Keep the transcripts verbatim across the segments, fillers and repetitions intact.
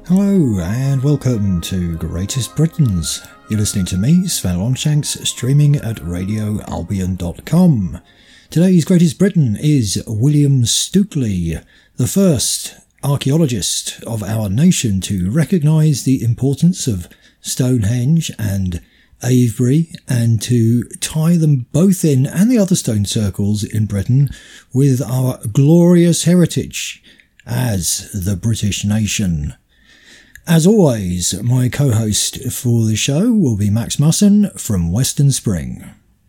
Hello and welcome to Greatest Britons. You're listening to me, Sven Longshanks, streaming at radio albion dot com. Today's Greatest Briton is William Stukeley, the first archaeologist of our nation to recognise the importance of Stonehenge and Avebury and to tie them both in, and the other stone circles in Britain, with our glorious heritage as the British nation. As always, my co-host for the show will be Max Musson from Western Spring.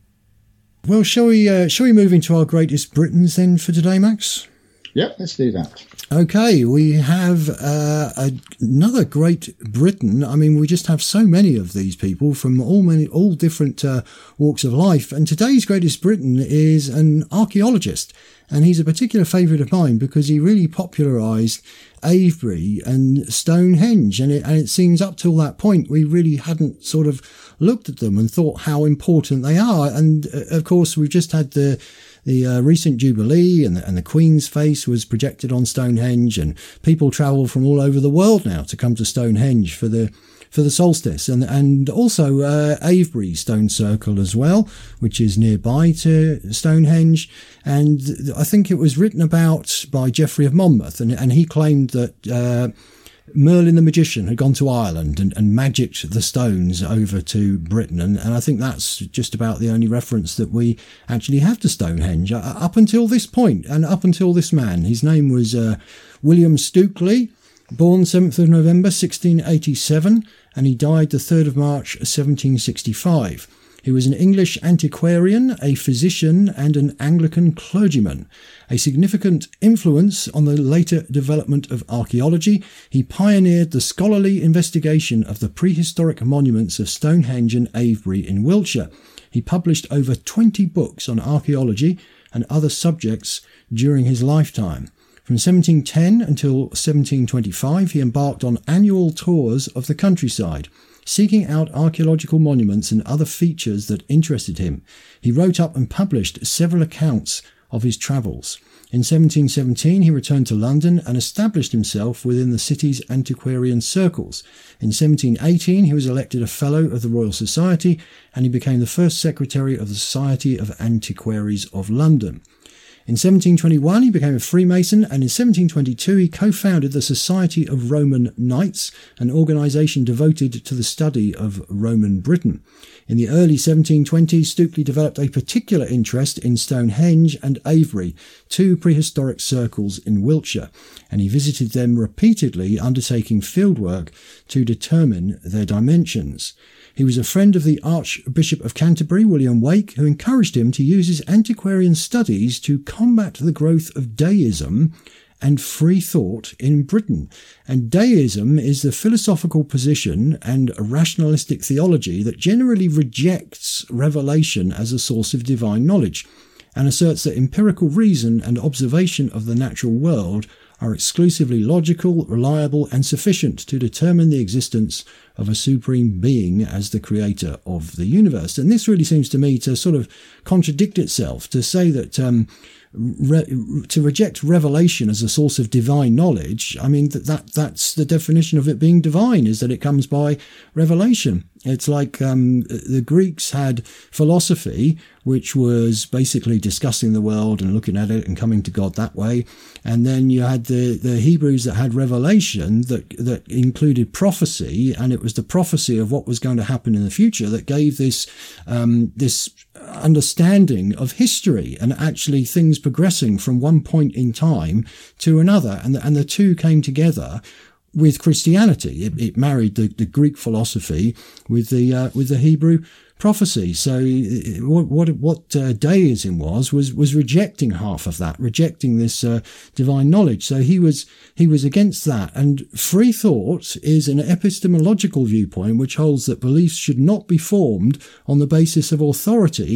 Well, shall we uh, shall we move into our Greatest Britons then for today, Max? Yep, let's do that. Okay, we have uh, a, another Great Briton. I mean, we just have so many of these people from all many, all different uh, walks of life. And today's Greatest Briton is an archaeologist, and he's a particular favourite of mine because he really popularised Avebury and Stonehenge. And it, and it seems up till that point we really hadn't sort of looked at them and thought how important they are. And uh, of course, we've just had the The uh, recent Jubilee, and the, and the Queen's face was projected on Stonehenge, and people travel from all over the world now to come to Stonehenge for the for the solstice, and and also uh, Avebury Stone Circle as well, which is nearby to Stonehenge. And I think it was written about by Geoffrey of Monmouth, and and he claimed that Uh, Merlin the magician had gone to Ireland and, and magicked the stones over to Britain, and, and I think that's just about the only reference that we actually have to Stonehenge uh, up until this point, and up until this man. His name was uh, William Stukeley, born seventh of November sixteen eighty-seven, and he died the third of March seventeen sixty-five. He was an English antiquarian, a physician, and an Anglican clergyman. A significant influence on the later development of archaeology, he pioneered the scholarly investigation of the prehistoric monuments of Stonehenge and Avebury in Wiltshire. He published over twenty books on archaeology and other subjects during his lifetime. From seventeen ten until seventeen twenty-five, he embarked on annual tours of the countryside, seeking out archaeological monuments and other features that interested him. He wrote up and published several accounts of his travels. In seventeen seventeen, he returned to London and established himself within the city's antiquarian circles. In seventeen eighteen, he was elected a Fellow of the Royal Society, and he became the first Secretary of the Society of Antiquaries of London. In seventeen twenty-one, he became a Freemason, and in seventeen twenty-two, he co-founded the Society of Roman Knights, an organisation devoted to the study of Roman Britain. In the early seventeen twenties, Stukeley developed a particular interest in Stonehenge and Avebury, two prehistoric circles in Wiltshire, and he visited them repeatedly, undertaking fieldwork to determine their dimensions. He was a friend of the Archbishop of Canterbury, William Wake, who encouraged him to use his antiquarian studies to combat the growth of deism and free thought in Britain. And deism is the philosophical position and rationalistic theology that generally rejects revelation as a source of divine knowledge, and asserts that empirical reason and observation of the natural world are exclusively logical, reliable, and sufficient to determine the existence of a supreme being as the creator of the universe. And this really seems to me to sort of contradict itself, to say that um, re- to reject revelation as a source of divine knowledge. I mean, that, that that's the definition of it being divine, is that it comes by revelation. It's like um, the Greeks had philosophy, which was basically discussing the world and looking at it and coming to God that way. And then you had the, the Hebrews that had revelation that, that included prophecy, and it was the prophecy of what was going to happen in the future that gave this um, this understanding of history and actually things progressing from one point in time to another. And the, and the two came together with Christianity. It, it married the, the Greek philosophy with the uh, with the Hebrew prophecy. So what what, what uh, deism was was was rejecting half of that, rejecting this uh, divine knowledge. So he was he was against that. And free thought is an epistemological viewpoint which holds that beliefs should not be formed on the basis of authority,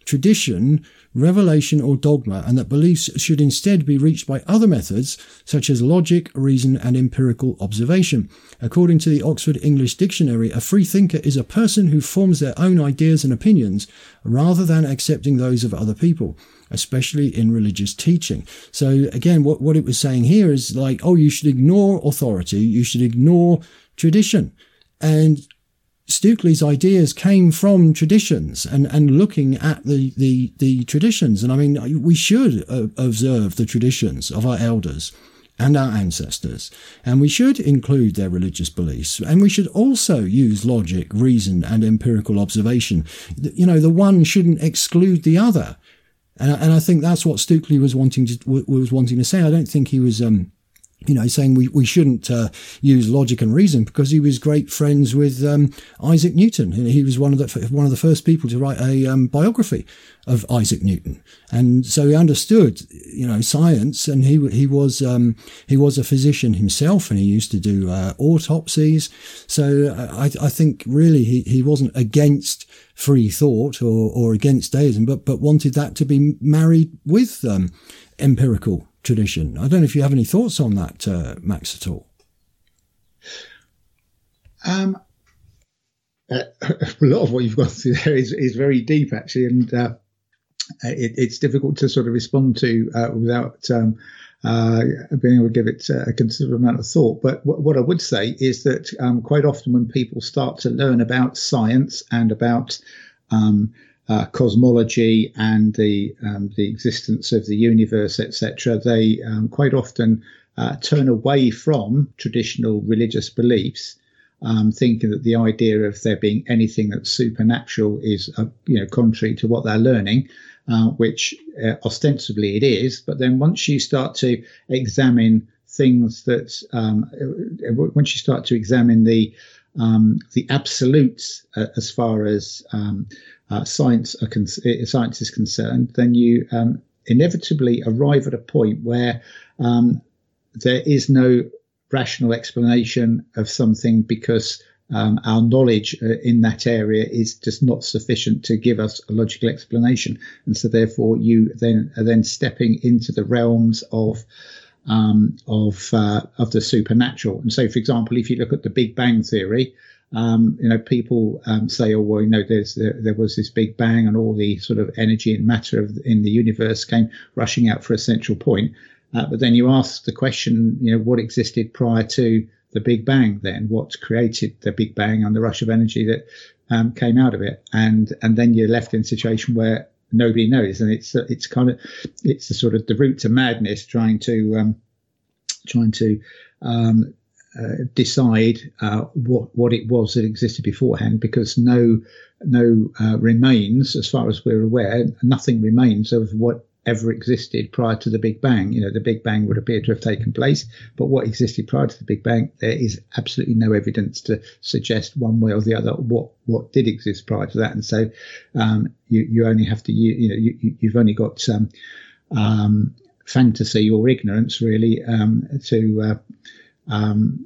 tradition, revelation, or dogma, and that beliefs should instead be reached by other methods such as logic, reason, and empirical observation. According to the Oxford English Dictionary, a free thinker is a person who forms their own ideas and opinions rather than accepting those of other people, especially in religious teaching. So again, what, what it was saying here is like, oh, you should ignore authority, you should ignore tradition. And Stukely's ideas came from traditions and, and looking at the, the, the traditions. And I mean, we should uh, observe the traditions of our elders and our ancestors, and we should include their religious beliefs. And we should also use logic, reason, and empirical observation. You know, the one shouldn't exclude the other. And, and I think that's what Stukely was wanting to, was wanting to say. I don't think he was, um, you know, saying we, we shouldn't uh, use logic and reason, because he was great friends with um, Isaac Newton. He was one of the one of the first people to write a um, biography of Isaac Newton, and so he understood, you know, science. And he he was um, he was a physician himself, and he used to do uh, autopsies. So I, I think really he, he wasn't against free thought or or against deism, but but wanted that to be married with um, empirical tradition. I don't know if you have any thoughts on that, uh, Max, at all. Um, uh, a lot of what you've gone through there is, is very deep, actually, and uh, it, it's difficult to sort of respond to uh, without um, uh, being able to give it a considerable amount of thought. But w- what I would say is that um, quite often when people start to learn about science and about um, Uh, cosmology and the um, the existence of the universe, et cetera, they um, quite often uh, turn away from traditional religious beliefs, um, thinking that the idea of there being anything that's supernatural is, uh, you know, contrary to what they're learning, uh, which uh, ostensibly it is. But then once you start to examine things that, um, once you start to examine the um, the absolutes uh, as far as um, Uh, science, are con- science is concerned, then you um, inevitably arrive at a point where um, there is no rational explanation of something, because um, our knowledge uh, in that area is just not sufficient to give us a logical explanation, and so therefore you then are then stepping into the realms of um, of uh, of the supernatural. And so, for example, if you look at the Big Bang theory, Um, you know, people um, say, oh, well, you know, there's there, there was this Big Bang and all the sort of energy and matter of, in the universe came rushing out for a central point. Uh, but then you ask the question, you know, what existed prior to the Big Bang then? What created the Big Bang and the rush of energy that um, came out of it? And and then you're left in a situation where nobody knows. And it's it's kind of it's the sort of the route to madness, trying to um, trying to um, Uh, decide uh, what what it was that existed beforehand, because no no uh, remains, as far as we're aware, nothing remains of whatever existed prior to the Big Bang. You know, the Big Bang would appear to have taken place, but what existed prior to the Big Bang, there is absolutely no evidence to suggest one way or the other what what did exist prior to that. And so um, you you only have to you, you know you, you've only got um, um, fantasy or ignorance really um, to. Uh, Um,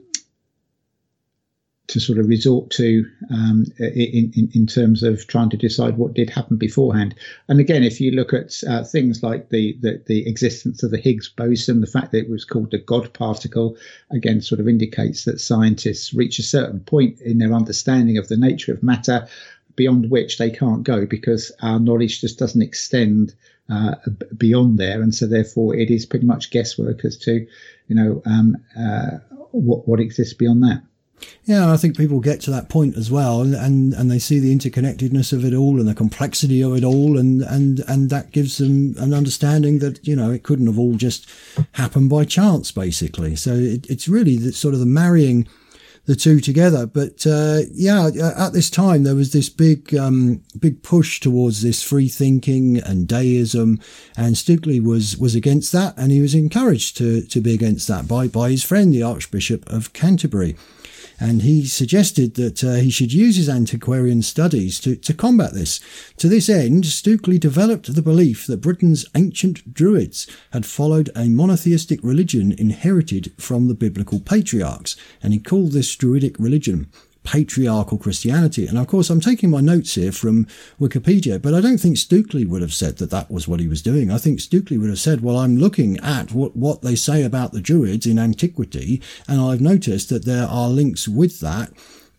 to sort of resort to um, in, in, in terms of trying to decide what did happen beforehand. And again, if you look at uh, things like the, the, the existence of the Higgs boson, the fact that it was called the God particle, again, sort of indicates that scientists reach a certain point in their understanding of the nature of matter beyond which they can't go, because our knowledge just doesn't extend uh, beyond there. And so therefore it is pretty much guesswork as to, you know, um, uh, what, what exists beyond that. Yeah, I think people get to that point as well, and, and, and they see the interconnectedness of it all and the complexity of it all, and, and, and that gives them an understanding that, you know, it couldn't have all just happened by chance, basically. So it, it's really the, sort of the marrying the two together. But uh, yeah, at this time there was this big, um, big push towards this free thinking and deism, and Stukely was was against that, and he was encouraged to to be against that by by his friend, the Archbishop of Canterbury. And he suggested that uh, he should use his antiquarian studies to, to combat this. To this end, Stukely developed the belief that Britain's ancient Druids had followed a monotheistic religion inherited from the biblical patriarchs, and he called this Druidic religion patriarchal Christianity. And of course, I'm taking my notes here from Wikipedia, but I don't think Stukely would have said that that was what he was doing. I think Stukely would have said, well, I'm looking at what, what they say about the Druids in antiquity, and I've noticed that there are links with that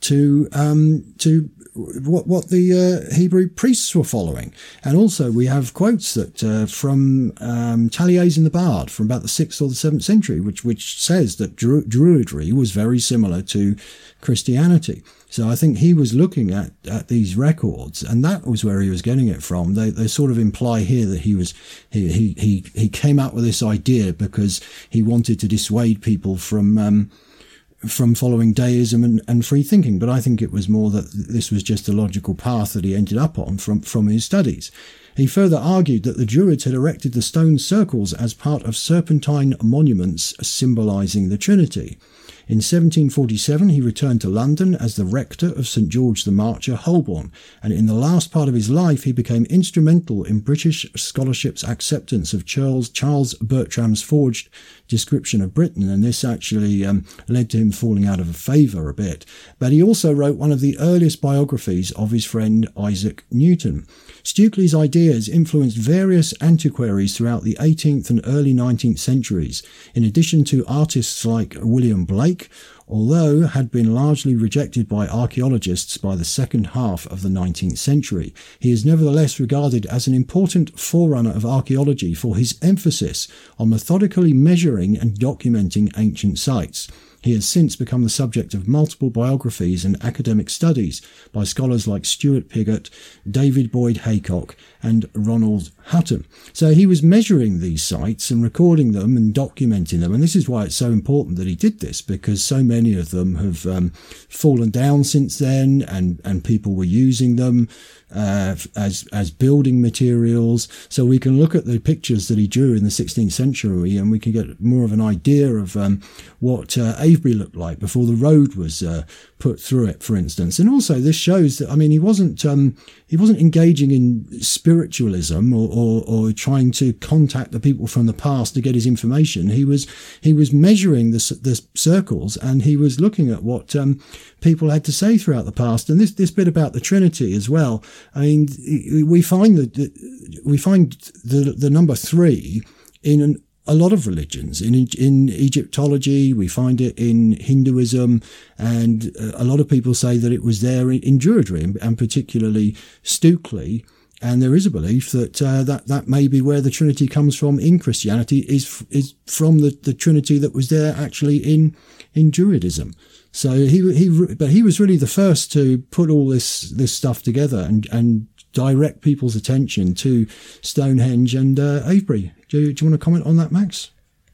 to um, to what what the uh, Hebrew priests were following. And also we have quotes that uh, from um, Taliesin the Bard from about the sixth or the seventh century, which which says that Dru- Druidry was very similar to Christianity. So I think he was looking at, at these records, and that was where he was getting it from. They they sort of imply here that he was he he he, he came up with this idea because he wanted to dissuade people from um, from following deism and, and free thinking. But I think it was more that this was just a logical path that he ended up on from, from his studies. He further argued that the Druids had erected the stone circles as part of serpentine monuments symbolising the Trinity. In seventeen forty-seven, he returned to London as the rector of St George the Martyr, Holborn, and in the last part of his life he became instrumental in British scholarship's acceptance of Charles, Charles Bertram's forged description of Britain, and this actually um, led to him falling out of favour a bit. But he also wrote one of the earliest biographies of his friend Isaac Newton. Stukely's ideas influenced various antiquaries throughout the eighteenth and early nineteenth centuries, in addition to artists like William Blake, although had been largely rejected by archaeologists by the second half of the nineteenth century. He is nevertheless regarded as an important forerunner of archaeology for his emphasis on methodically measuring and documenting ancient sites. He has since become the subject of multiple biographies and academic studies by scholars like Stuart Piggott, David Boyd Haycock, and Ronald Hutton. So he was measuring these sites and recording them and documenting them. And this is why it's so important that he did this, because so many of them have um, fallen down since then, and, and people were using them uh, as as building materials. So we can look at the pictures that he drew in the sixteenth century, and we can get more of an idea of um, what uh, Avebury looked like before the road was uh, put through it, for instance. And also this shows that, I mean, he wasn't um, he wasn't engaging in spiritualism or, or, or trying to contact the people from the past to get his information. He was he was measuring the, the circles, and he was looking at what um, people had to say throughout the past. And this this bit about the Trinity as well. I mean, we find that we find the the number three in an a lot of religions. In in Egyptology, we find it in Hinduism, and a lot of people say that it was there in, in Druidry, and particularly Stukely. And there is a belief that uh, that that may be where the Trinity comes from in Christianity, is is from the, the Trinity that was there actually in in Druidism. So he he but he was really the first to put all this this stuff together and and direct people's attention to Stonehenge and uh, Avebury. Do, do you want to comment on that, Max?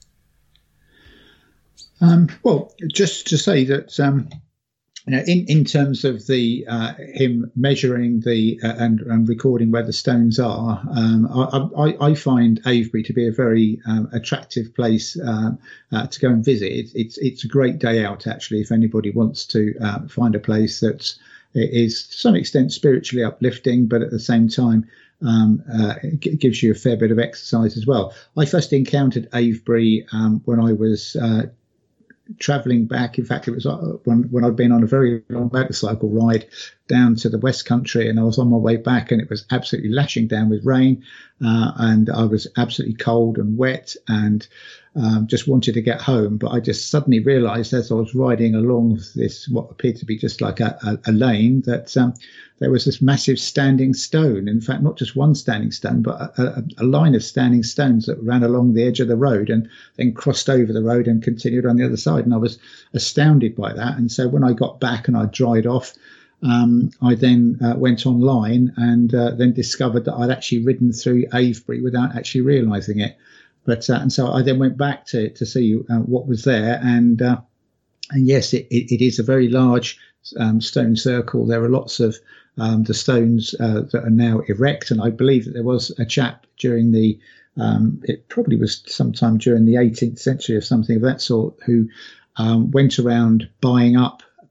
Um, well, just to say that, um, you know, in, in terms of the uh, him measuring the uh, and, and recording where the stones are, um, I, I, I find Avebury to be a very um, attractive place uh, uh, to go and visit. It, it's it's a great day out, actually, if anybody wants to uh, find a place that's it is to some extent spiritually uplifting, but at the same time um, uh, it gives you a fair bit of exercise as well. I first encountered Avebury um, when I was uh, travelling back. In fact, it was uh, when, when I'd been on a very long motorcycle ride down to the West Country, and I was on my way back, and it was absolutely lashing down with rain, uh, and I was absolutely cold and wet, and Um, just wanted to get home. But I just suddenly realised as I was riding along this, what appeared to be just like a, a, a lane, that um, there was this massive standing stone. In fact, not just one standing stone, but a, a, a line of standing stones that ran along the edge of the road and then crossed over the road and continued on the other side. And I was astounded by that. And so when I got back and I dried off, Um, I then uh, went online and uh, then discovered that I'd actually ridden through Avebury without actually realising it. But uh, and so I then went back to to see uh, what was there, and uh, and yes, it, it, it is a very large um, stone circle. There are lots of um, the stones uh, that are now erect, and I believe that there was a chap during the um, it probably was sometime during the eighteenth century or something of that sort, who um, went around buying up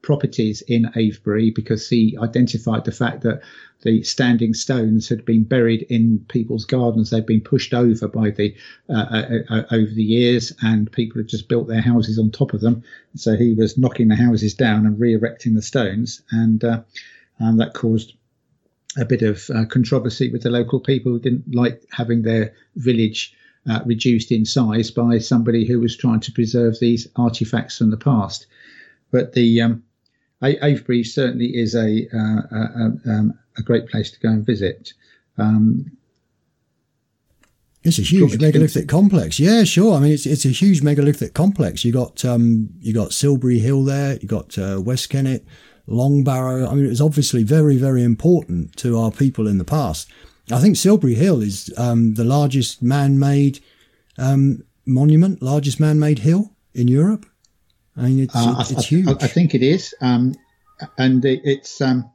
properties in Avebury because he identified the fact that the standing stones had been buried in people's gardens. They'd been pushed over by the uh, uh, uh, over the years, and people had just built their houses on top of them. So he was knocking the houses down and re-erecting the stones, and, uh, and that caused a bit of uh, controversy with the local people who didn't like having their village uh, reduced in size by somebody who was trying to preserve these artifacts from the past. But the um, Avebury certainly is a, uh, a, um, a great place to go and visit. Um, it's a huge megalithic complex. Yeah, sure. I mean, it's it's a huge megalithic complex. You got um, you got Silbury Hill there. You got uh, West Kennet, Long Barrow. I mean, it was obviously very, very important to our people in the past. I think Silbury Hill is um, the largest man-made um, monument, largest man-made hill in Europe. I mean, it's, uh, it's, I, it's huge. I, I think it is. Um, and it, it's um,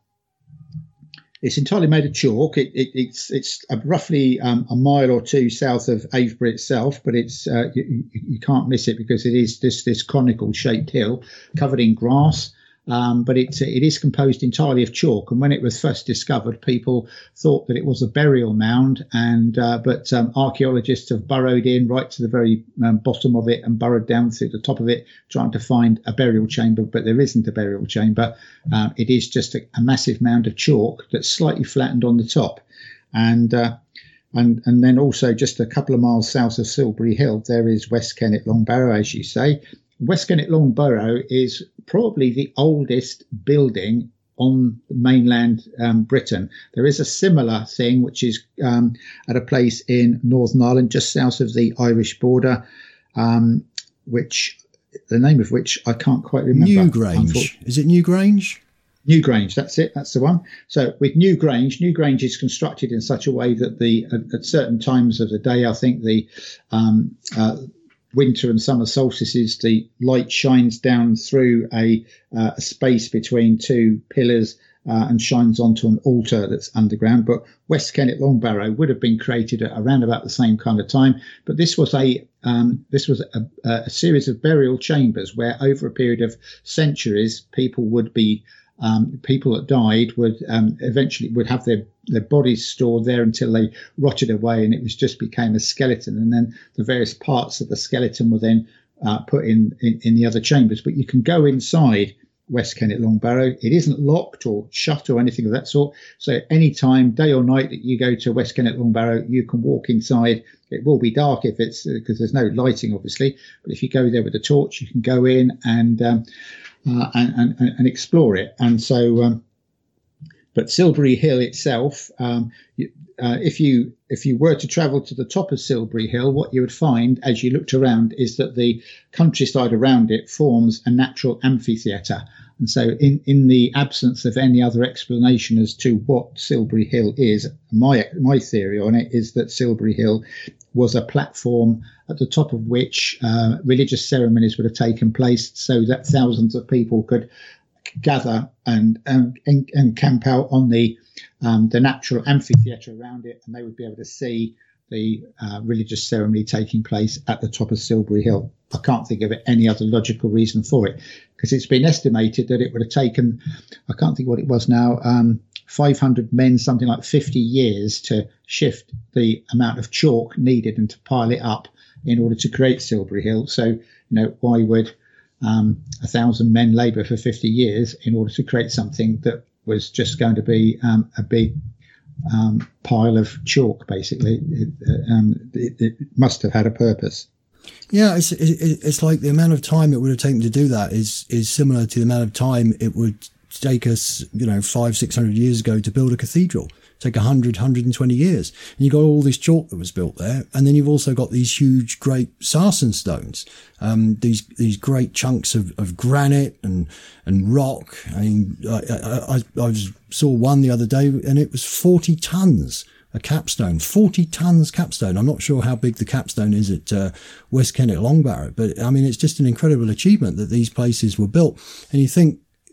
it's entirely made of chalk. It, it, it's it's roughly um, a mile or two south of Avebury itself, but it's uh, you, you can't miss it because it is this this conical shaped hill covered in grass. Um, but it, it is composed entirely of chalk. And when it was first discovered, people thought that it was a burial mound. And uh, but um, archaeologists have burrowed in right to the very um, bottom of it and burrowed down through the top of it, trying to find a burial chamber. But there isn't a burial chamber. Uh, it is just a, a massive mound of chalk that's slightly flattened on the top. And uh, and and then also just a couple of miles south of Silbury Hill, there is West Kennet Long Barrow, as you say. West Kennet Long Barrow is probably the oldest building on mainland um, Britain. There is a similar thing which is um, at a place in Northern Ireland, just south of the Irish border, um, which the name of which I can't quite remember. Newgrange. Is it Newgrange? Newgrange, that's it, that's the one. So with Newgrange, Newgrange is constructed in such a way that the at, at certain times of the day, I think the um, uh, winter and summer solstices, the light shines down through a, uh, a space between two pillars uh, and shines onto an altar that's underground. But West Kennet Long Barrow would have been created at around about the same kind of time. But this was a um, this was a, a series of burial chambers where over a period of centuries, people would be Um, people that died would um, eventually would have their, their bodies stored there until they rotted away, and it was just became a skeleton. And then the various parts of the skeleton were then uh, put in, in in the other chambers. But you can go inside West Kennet Long Barrow. It isn't locked or shut or anything of that sort. So any time, day or night, that you go to West Kennet Long Barrow, you can walk inside. It will be dark if it's because there's no lighting, obviously. But if you go there with a torch, you can go in and um, Uh, and, and, and explore it. And so, um, but Silbury Hill itself, um, you, uh, if you if you were to travel to the top of Silbury Hill, what you would find as you looked around is that the countryside around it forms a natural amphitheatre. And so in, in the absence of any other explanation as to what Silbury Hill is, my my theory on it is that Silbury Hill was a platform at the top of which uh, religious ceremonies would have taken place so that thousands of people could gather and and, and camp out on the um, the natural amphitheatre around it, and they would be able to see the uh, religious ceremony taking place at the top of Silbury Hill. I can't think of any other logical reason for it, because it's been estimated that it would have taken, I can't think what it was now, um, five hundred men, something like fifty years to shift the amount of chalk needed and to pile it up in order to create Silbury Hill. So, you know, why would um, a thousand men labour for fifty years in order to create something that was just going to be um, a big um, pile of chalk, basically? It, um, it, it must have had a purpose. Yeah, it's it's like the amount of time it would have taken to do that is is similar to the amount of time it would take us, you know, five, six hundred years ago to build a cathedral. Take a hundred, hundred and twenty years. And you got all this chalk that was built there. And then you've also got these huge, great sarsen stones, um, these, these great chunks of, of granite and, and rock. I mean, I, I, I, I saw one the other day and it was forty tons, a capstone, forty tons capstone. I'm not sure how big the capstone is at uh, West Kennet Long Barrow, but I mean, it's just an incredible achievement that these places were built. And you think,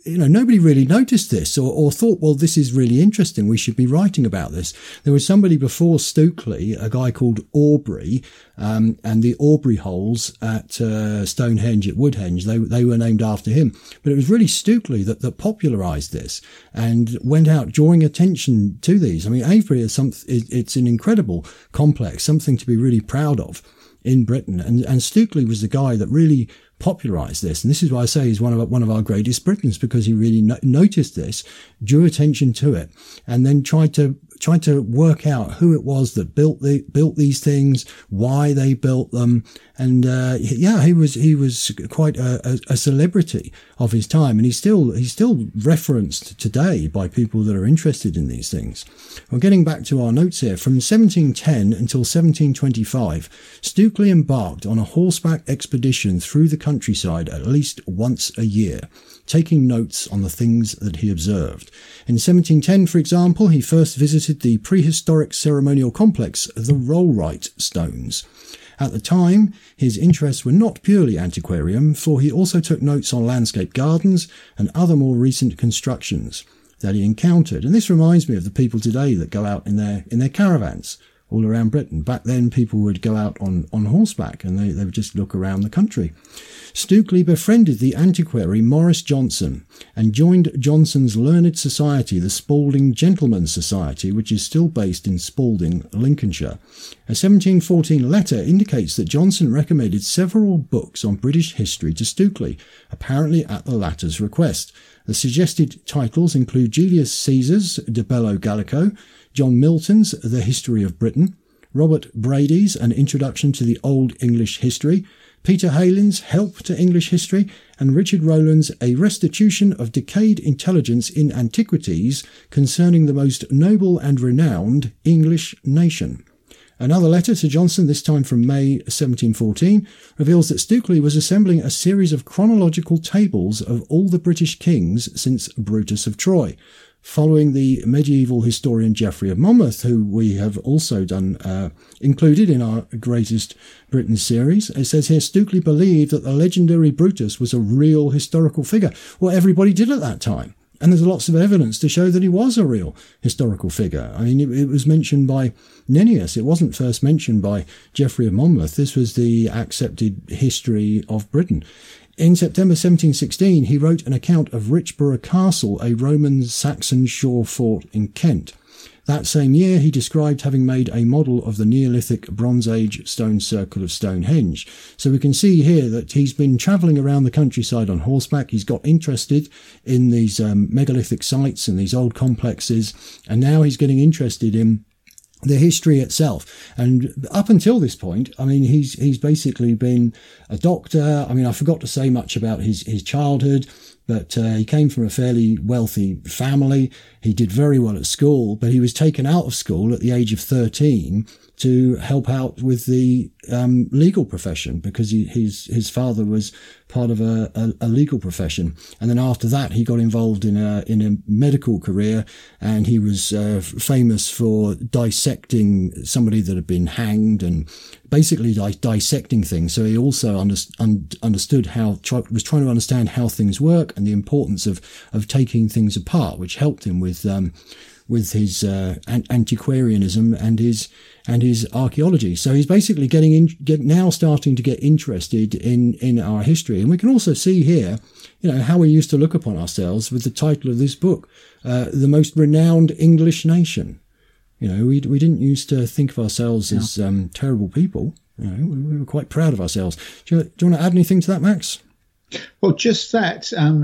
you know, nobody really noticed this or, or thought, well, this is really interesting. We should be writing about this. There was somebody before Stukely, a guy called Aubrey, um, and the Aubrey holes at uh, Stonehenge at Woodhenge, they, they were named after him. But it was really Stukely that, that popularised this and went out drawing attention to these. I mean, Avebury is some, it's an incredible complex, something to be really proud of in Britain. And, and Stukely was the guy that really popularised this. And this is why I say he's one of one of our greatest Britons, because he really no- noticed this, drew attention to it, and then tried to tried to work out who it was that built the built these things, why they built them. And uh, yeah, he was he was quite a, a, a celebrity of his time, and he's still he's still referenced today by people that are interested in these things. Well, getting back to our notes here, from seventeen ten until seventeen twenty-five, Stukely embarked on a horseback expedition through the countryside at least once a year, taking notes on the things that he observed. In seventeen ten, for example, he first visited the prehistoric ceremonial complex, the Rollright Stones. At the time, his interests were not purely antiquarian, for he also took notes on landscape gardens and other more recent constructions that he encountered. And this reminds me of the people today that go out in their in their caravans all around Britain. Back then, people would go out on, on horseback and they, they would just look around the country. Stukely befriended the antiquary Maurice Johnson and joined Johnson's learned society, the Spalding Gentlemen's Society, which is still based in Spalding, Lincolnshire. A seventeen fourteen letter indicates that Johnson recommended several books on British history to Stukely, apparently at the latter's request. The suggested titles include Julius Caesar's De Bello Gallico, John Milton's The History of Britain, Robert Brady's An Introduction to the Old English History, Peter Haylin's Help to English History, and Richard Rowland's A Restitution of Decayed Intelligence in Antiquities Concerning the Most Noble and Renowned English Nation. Another letter to Johnson, this time from May seventeen fourteen, reveals that Stukely was assembling a series of chronological tables of all the British kings since Brutus of Troy, following the medieval historian Geoffrey of Monmouth, who we have also done uh, included in our Greatest Britain series. It says here, Stukely believed that the legendary Brutus was a real historical figure. Well, everybody did at that time. And there's lots of evidence to show that he was a real historical figure. I mean, it, it was mentioned by Nennius. It wasn't first mentioned by Geoffrey of Monmouth. This was the accepted history of Britain. In September seventeen sixteen, he wrote an account of Richborough Castle, a Roman Saxon shore fort in Kent. That same year, he described having made a model of the Neolithic Bronze Age stone circle of Stonehenge. So we can see here that he's been travelling around the countryside on horseback. He's got interested in these um, megalithic sites and these old complexes, and now he's getting interested in the history itself. And up until this point, I mean, he's he's basically been a doctor. I mean, I forgot to say much about his, his childhood, but uh, he came from a fairly wealthy family. He did very well at school, but he was taken out of school at the age of thirteen to help out with the um, legal profession, because he, his his father was part of a, a, a legal profession. And then after that, he got involved in a in a medical career, and he was uh, famous for dissecting somebody that had been hanged and basically di- dissecting things. So he also under, un, understood how try, was trying to understand how things work and the importance of of taking things apart, which helped him with um, with his uh, antiquarianism and his and his archaeology. So he's basically getting in, get, now starting to get interested in, in our history. And we can also see here, you know, how we used to look upon ourselves with the title of this book, uh, The Most Renowned English Nation. You know, we we didn't used to think of ourselves yeah. as um, terrible people. You know, we, we were quite proud of ourselves. Do you, do you want to add anything to that, Max? Well, just that. Um,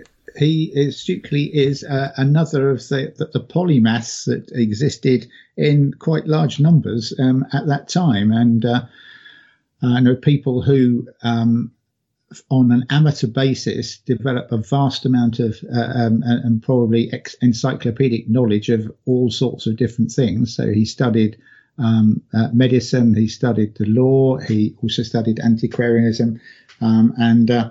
He is Stukely is uh, another of the, the, the polymaths that existed in quite large numbers um, at that time. And uh, I know people who, um, on an amateur basis, develop a vast amount of uh, um, and probably ex- encyclopedic knowledge of all sorts of different things. So he studied um, uh, medicine, he studied the law, he also studied antiquarianism, um, and uh,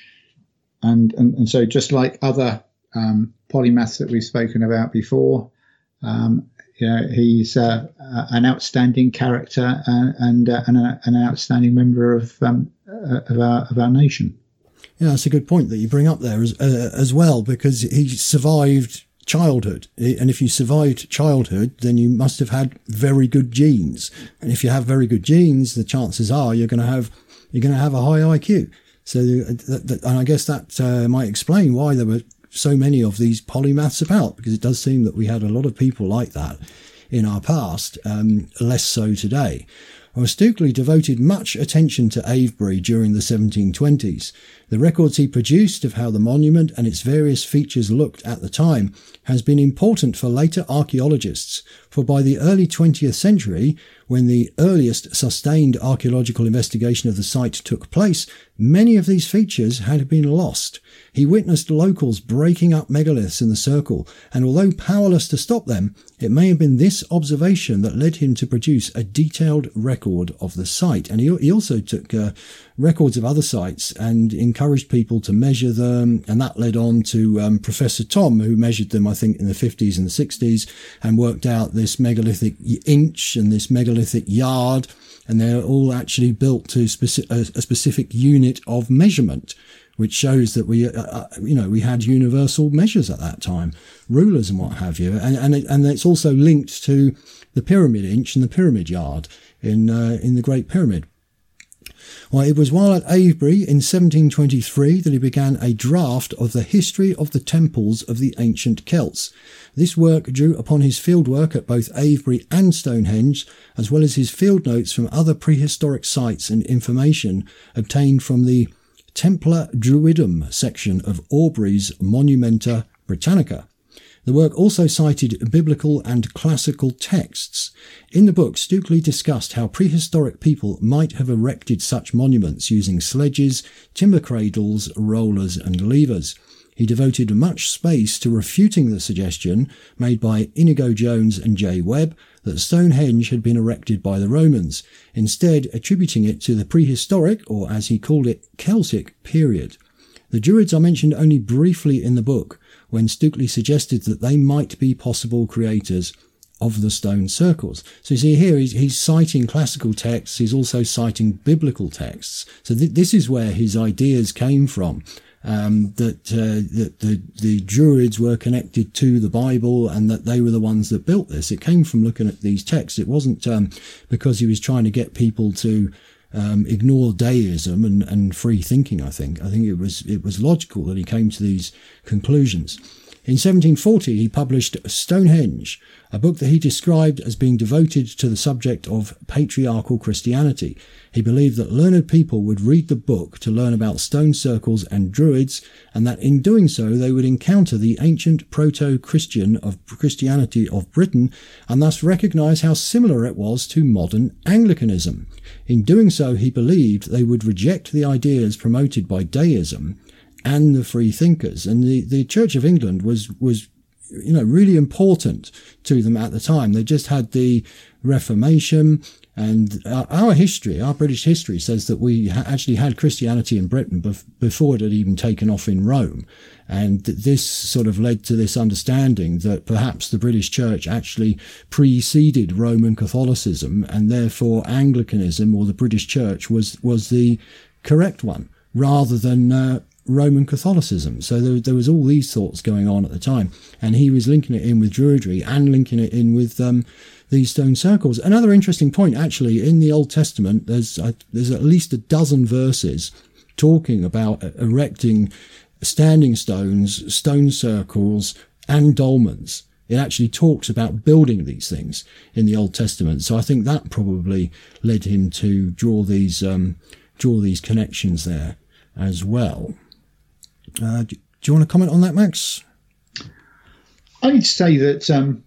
And, and and so just like other um, polymaths that we've spoken about before, um, you know, he's uh, uh, an outstanding character and and, uh, and a, an outstanding member of um, uh, of our of our nation. Yeah, that's a good point that you bring up there as, uh, as well, because he survived childhood. And if you survived childhood, then you must have had very good genes. And if you have very good genes, the chances are you're going to have, you're going to have a high I Q. So, that, that, and I guess that uh, might explain why there were so many of these polymaths about, because it does seem that we had a lot of people like that in our past, um, less so today. Well, Stukely devoted much attention to Avebury during the seventeen twenties. The records he produced of how the monument and its various features looked at the time has been important for later archaeologists, for by the early twentieth century, when the earliest sustained archaeological investigation of the site took place, many of these features had been lost. He witnessed locals breaking up megaliths in the circle, and although powerless to stop them, it may have been this observation that led him to produce a detailed record of the site. And he, he also took uh, records of other sites and encouraged people to measure them, and that led on to um, Professor Tom, who measured them, I think, in the fifties and the sixties, and worked out this megalithic inch and this megalithic yard, and they're all actually built to speci- a, a specific unit of measurement, which shows that we, uh, you know, we had universal measures at that time, rulers and what have you. And, and, it, and it's also linked to the pyramid inch and the pyramid yard in, uh, in the Great Pyramid. Well, it was while at Avebury in seventeen twenty-three that he began a draft of the history of the temples of the ancient Celts. This work drew upon his fieldwork at both Avebury and Stonehenge, as well as his field notes from other prehistoric sites and information obtained from the Templa Druidum section of Aubrey's Monumenta Britannica. The work also cited biblical and classical texts. In the book, Stukely discussed how prehistoric people might have erected such monuments using sledges, timber cradles, rollers and levers. He devoted much space to refuting the suggestion made by Inigo Jones and J. Webb that Stonehenge had been erected by the Romans, instead attributing it to the prehistoric, or as he called it, Celtic period. The Druids are mentioned only briefly in the book, when Stukely suggested that they might be possible creators of the stone circles. So you see here, he's, he's citing classical texts, he's also citing biblical texts. So th- this is where his ideas came from, um, that, uh, that the, the Druids were connected to the Bible and that they were the ones that built this. It came from looking at these texts. It wasn't um, because he was trying to get people to Um, ignore deism and, and free thinking. I think I think it was it was logical that he came to these conclusions. In seventeen forty, he published Stonehenge, a book that he described as being devoted to the subject of patriarchal Christianity. He believed that learned people would read the book to learn about stone circles and Druids, and that in doing so they would encounter the ancient proto-Christian of Christianity of Britain, and thus recognise how similar it was to modern Anglicanism. In doing so, he believed they would reject the ideas promoted by deism and the free thinkers. And the, the Church of England was, was, you know, really important to them at the time. They just had the Reformation, and our, our history, our British history says that we ha- actually had Christianity in Britain bef- before it had even taken off in Rome. And this sort of led to this understanding that perhaps the British Church actually preceded Roman Catholicism, and therefore Anglicanism, or the British Church, was, was the correct one, rather than uh, Roman Catholicism. So there, there was all these thoughts going on at the time, and he was linking it in with Druidry and linking it in with um, these stone circles. Another interesting point, actually, in the Old Testament, there's uh, there's at least a dozen verses talking about erecting standing stones, stone circles, and dolmens. It actually talks about building these things in the Old Testament. So I think that probably led him to draw these um, draw these connections there as well. Uh, do, do you want to comment on that, Max? I'd say that um,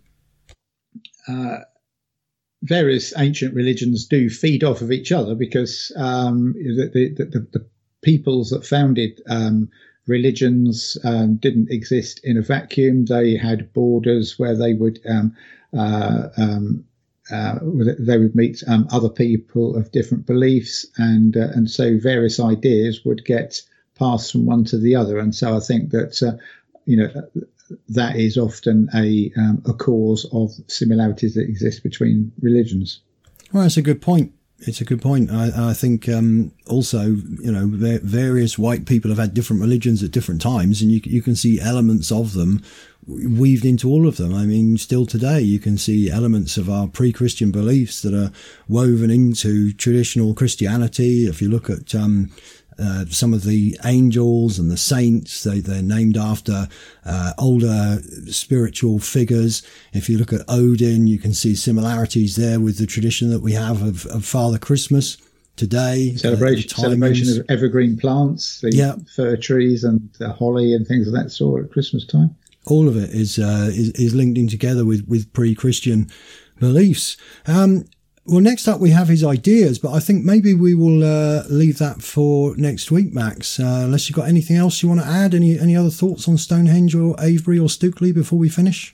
uh, various ancient religions do feed off of each other, because um, the, the, the, the peoples that founded um, religions um, didn't exist in a vacuum. They had borders where they would um, uh, um, uh, they would meet um, other people of different beliefs, and uh, and so various ideas would get passed from one to the other. And so I think that uh, you know that is often a um, a cause of similarities that exist between religions. Well, that's a good point, It's a good point. I, I think um, also, you know, various white people have had different religions at different times, and you, you can see elements of them weaved into all of them. I mean, still today, you can see elements of our pre-Christian beliefs that are woven into traditional Christianity. If you look at um, uh, some of the angels and the saints, they, they're named after uh, older spiritual figures. If you look at Odin, you can see similarities there with the tradition that we have of, of Father Christmas today. Celebration, uh, celebration of evergreen plants, the yep. fir trees and the holly and things of that sort at Christmas time. All of it is, uh, is, is linked in together with, with pre-Christian beliefs. Um, Well, next up we have his ideas, but I think maybe we will uh, leave that for next week, Max. Uh, unless you've got anything else you want to add, any any other thoughts on Stonehenge or Avebury or Stukely before we finish?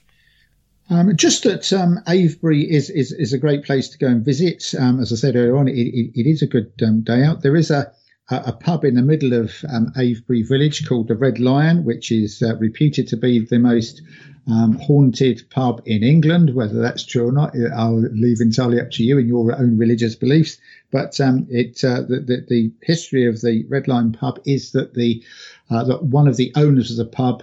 Um, just that um, Avebury is, is is a great place to go and visit. Um, as I said earlier on, it, it, it is a good um, day out. There is a a pub in the middle of um, Avebury village called the Red Lion, which is uh, reputed to be the most um, haunted pub in England. Whether that's true or not, I'll leave entirely up to you and your own religious beliefs. But um, it uh, the, the, the history of the Red Lion pub is that the uh, that one of the owners of the pub,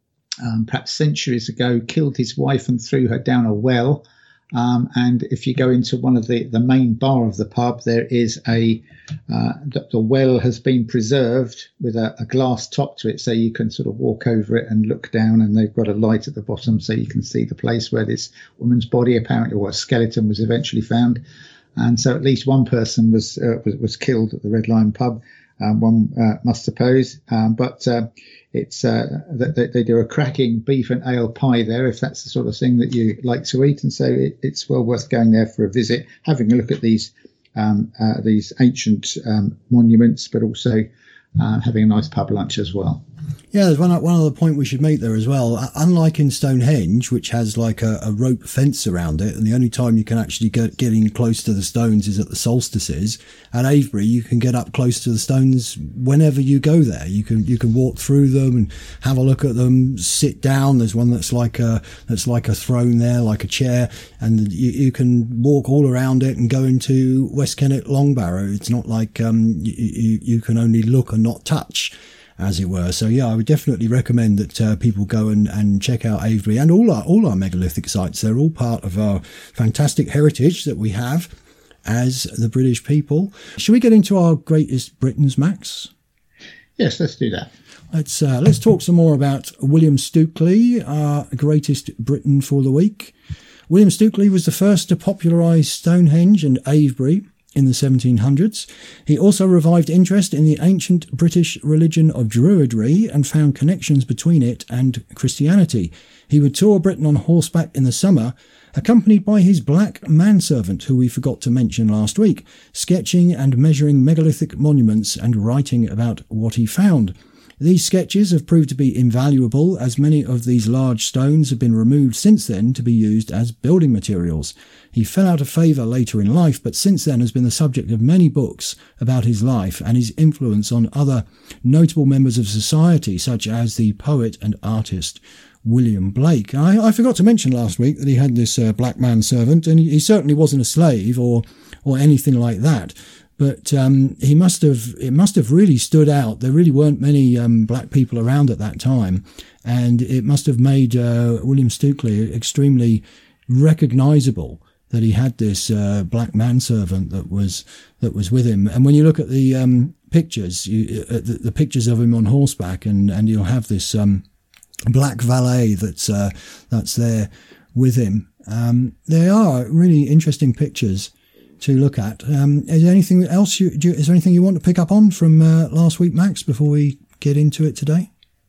um, perhaps centuries ago, killed his wife and threw her down a well. Um, and if you go into one of the, the main bar of the pub, there is a uh, the, the well has been preserved with a, a glass top to it, so you can sort of walk over it and look down, and they've got a light at the bottom so you can see the place where this woman's body, apparently, or a skeleton, was eventually found. And so at least one person was uh, was, was killed at the Red Lion pub. Um, one uh, must suppose, um, but uh, it's uh, they, they do a cracking beef and ale pie there, if that's the sort of thing that you like to eat, and so it, it's well worth going there for a visit, having a look at these um, uh, these ancient um, monuments, but also uh, having a nice pub lunch as well. Yeah, there's one, one other point we should make there as well. Unlike in Stonehenge, which has like a, a rope fence around it, and the only time you can actually get, get in close to the stones is at the solstices, at Avebury you can get up close to the stones whenever you go there. You can you can walk through them and have a look at them, sit down. There's one that's like a that's like a throne there, like a chair, and you, you can walk all around it and go into West Kennet Longbarrow. It's not like um, you, you, you can only look and not touch, as it were. So yeah, I would definitely recommend that uh, people go and, and check out Avebury and all our all our megalithic sites. They're all part of our fantastic heritage that we have as the British people. Should we get into our greatest Britons, Max? Yes, let's do that. Let's uh, let's talk some more about William Stukely, our greatest Briton for the week. William Stukely was the first to popularise Stonehenge and Avebury in the seventeen hundreds. He also revived interest in the ancient British religion of Druidry and found connections between it and Christianity. He would tour Britain on horseback in the summer, accompanied by his black manservant, who we forgot to mention last week, sketching and measuring megalithic monuments and writing about what he found. These sketches have proved to be invaluable, as many of these large stones have been removed since then to be used as building materials. He fell out of favour later in life, but since then has been the subject of many books about his life and his influence on other notable members of society, such as the poet and artist William Blake. I, I forgot to mention last week that he had this uh, black manservant, and he, he certainly wasn't a slave or or anything like that. But um, he must have, it must have really stood out. There really weren't many um, black people around at that time, and it must have made uh, William Stukely extremely recognisable that he had this uh, black manservant that was that was with him. And when you look at the um, pictures, you, uh, the, the pictures of him on horseback, and, and you'll have this um, black valet that's uh, that's there with him. Um, they are really interesting pictures to look at. Um, is there anything else you, do you, is there anything you want to pick up on from uh, last week, Max, before we get into it today?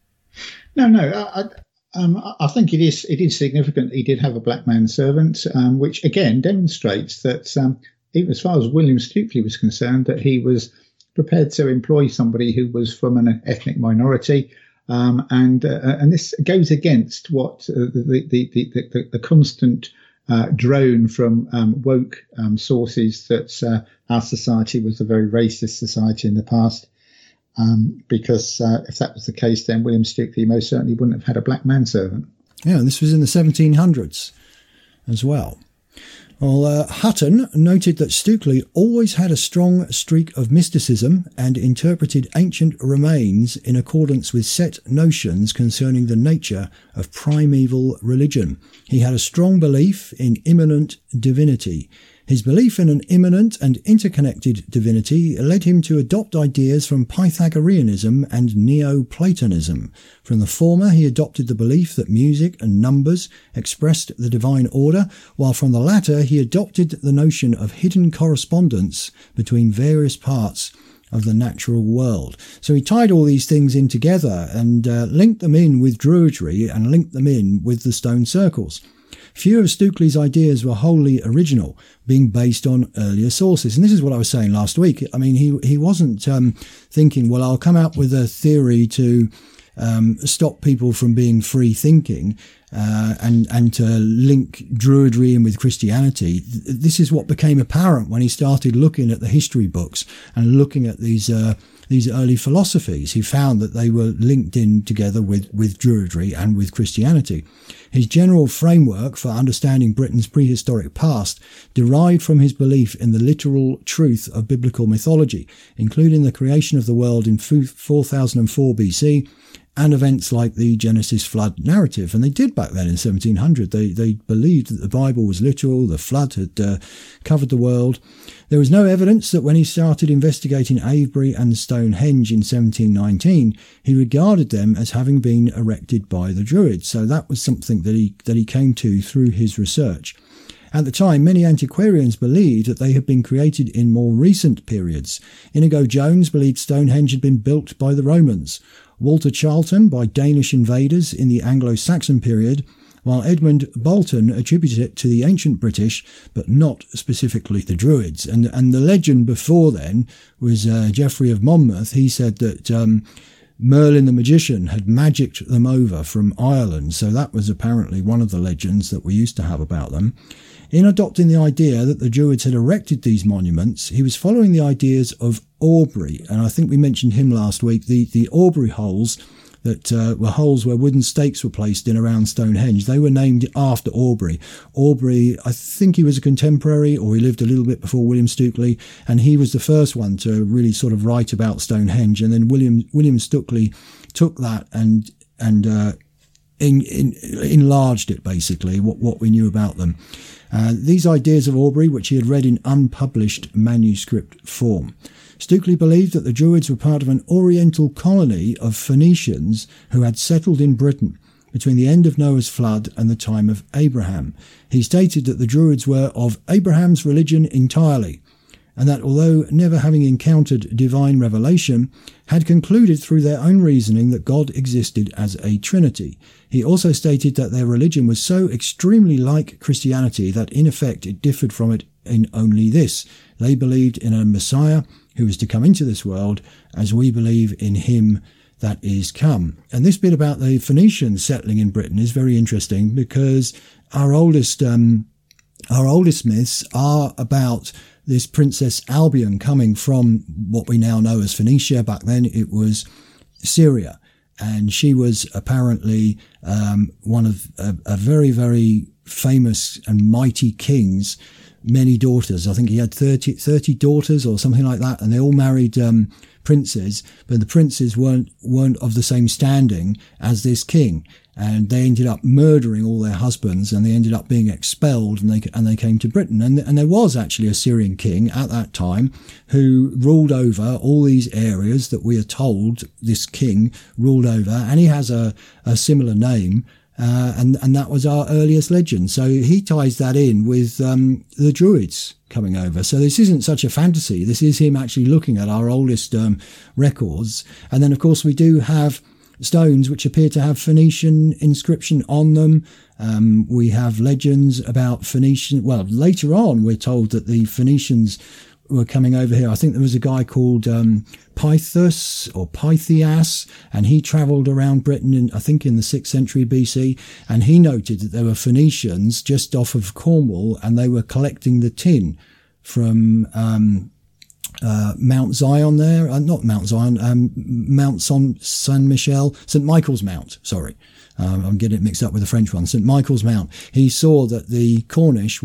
No, no. I, I, um, I think it is it is significant he did have a black manservant, um, which again demonstrates that um, even as far as William Stukely was concerned, that he was prepared to employ somebody who was from an ethnic minority. Um, and uh, and this goes against what uh, the, the, the, the, the constant Uh, drone from um, woke um, sources that uh, our society was a very racist society in the past. Um, because uh, if that was the case, then William Stukely most certainly wouldn't have had a black manservant. Yeah, and this was in the seventeen hundreds as well. Well, uh, Hutton noted that Stukely always had a strong streak of mysticism and interpreted ancient remains in accordance with set notions concerning the nature of primeval religion. He had a strong belief in immanent divinity. His belief in an immanent and interconnected divinity led him to adopt ideas from Pythagoreanism and Neoplatonism. From the former, he adopted the belief that music and numbers expressed the divine order, while from the latter, he adopted the notion of hidden correspondence between various parts of the natural world. So he tied all these things in together and uh, linked them in with Druidry and linked them in with the stone circles. Few of Stukely's ideas were wholly original, being based on earlier sources. And this is what I was saying last week. I mean, he he wasn't um, thinking, well, I'll come out with a theory to um, stop people from being free thinking uh, and, and to link Druidry in with Christianity. This is what became apparent when he started looking at the history books and looking at these uh, these early philosophies. He found that they were linked in together with, with Druidry and with Christianity. His general framework for understanding Britain's prehistoric past derived from his belief in the literal truth of biblical mythology, including the creation of the world in four thousand four B C and events like the Genesis flood narrative. And they did back then in seventeen hundred. They they believed that the Bible was literal, the flood had uh, covered the world. There was no evidence that when he started investigating Avebury and Stonehenge in seventeen nineteen, he regarded them as having been erected by the Druids. So that was something that he that he came to through his research. At the time, many antiquarians believed that they had been created in more recent periods. Inigo Jones believed Stonehenge had been built by the Romans, Walter Charlton by Danish invaders in the Anglo-Saxon period, while Edmund Bolton attributed it to the ancient British, but not specifically the Druids. And and the legend before then was uh, Geoffrey of Monmouth. He said that um, Merlin the magician had magicked them over from Ireland, so that was apparently one of the legends that we used to have about them. In adopting the idea that the Druids had erected these monuments, he was following the ideas of Aubrey, and I think we mentioned him last week, the, the Aubrey holes that uh, were holes where wooden stakes were placed in around Stonehenge. They were named after Aubrey. Aubrey, I think he was a contemporary, or he lived a little bit before William Stukely, and he was the first one to really sort of write about Stonehenge. And then William William Stukely took that and and uh, in, in, enlarged it, basically, what, what we knew about them. Uh, these ideas of Aubrey, which he had read in unpublished manuscript form. Stukely believed that the Druids were part of an oriental colony of Phoenicians who had settled in Britain between the end of Noah's flood and the time of Abraham. He stated that the Druids were of Abraham's religion entirely, and that although never having encountered divine revelation, had concluded through their own reasoning that God existed as a trinity. He also stated that their religion was so extremely like Christianity that in effect it differed from it in only this: they believed in a Messiah who was to come into this world as we believe in him that is come. And this bit about the Phoenicians settling in Britain is very interesting, because our oldest um, our oldest myths are about this Princess Albion coming from what we now know as Phoenicia. Back then it was Syria, and she was apparently um, one of a, a very, very famous and mighty king's many daughters. I think he had thirty, thirty daughters or something like that, and they all married um, princes, but the princes weren't weren't of the same standing as this king, and they ended up murdering all their husbands, and they ended up being expelled, and they and they came to Britain. And and there was actually a Syrian king at that time who ruled over all these areas that we are told this king ruled over, and he has a, a similar name. Uh, and, and that was our earliest legend. So he ties that in with um, the Druids coming over. So this isn't such a fantasy. This is him actually looking at our oldest um, records. And then, of course, we do have stones which appear to have Phoenician inscription on them. Um, we have legends about Phoenician. Well, later on, we're told that the Phoenicians were coming over here. I think there was a guy called um, Pythus or Pythias, and he travelled around Britain in, I think, in the sixth century B C, and he noted that there were Phoenicians just off of Cornwall, and they were collecting the tin from um, uh, Mount Zion there, uh, not Mount Zion, um, Mount San, San Michel, Saint Michael's Mount, sorry. Um, I'm getting it mixed up with the French one, Saint Michael's Mount. He saw that the Cornish were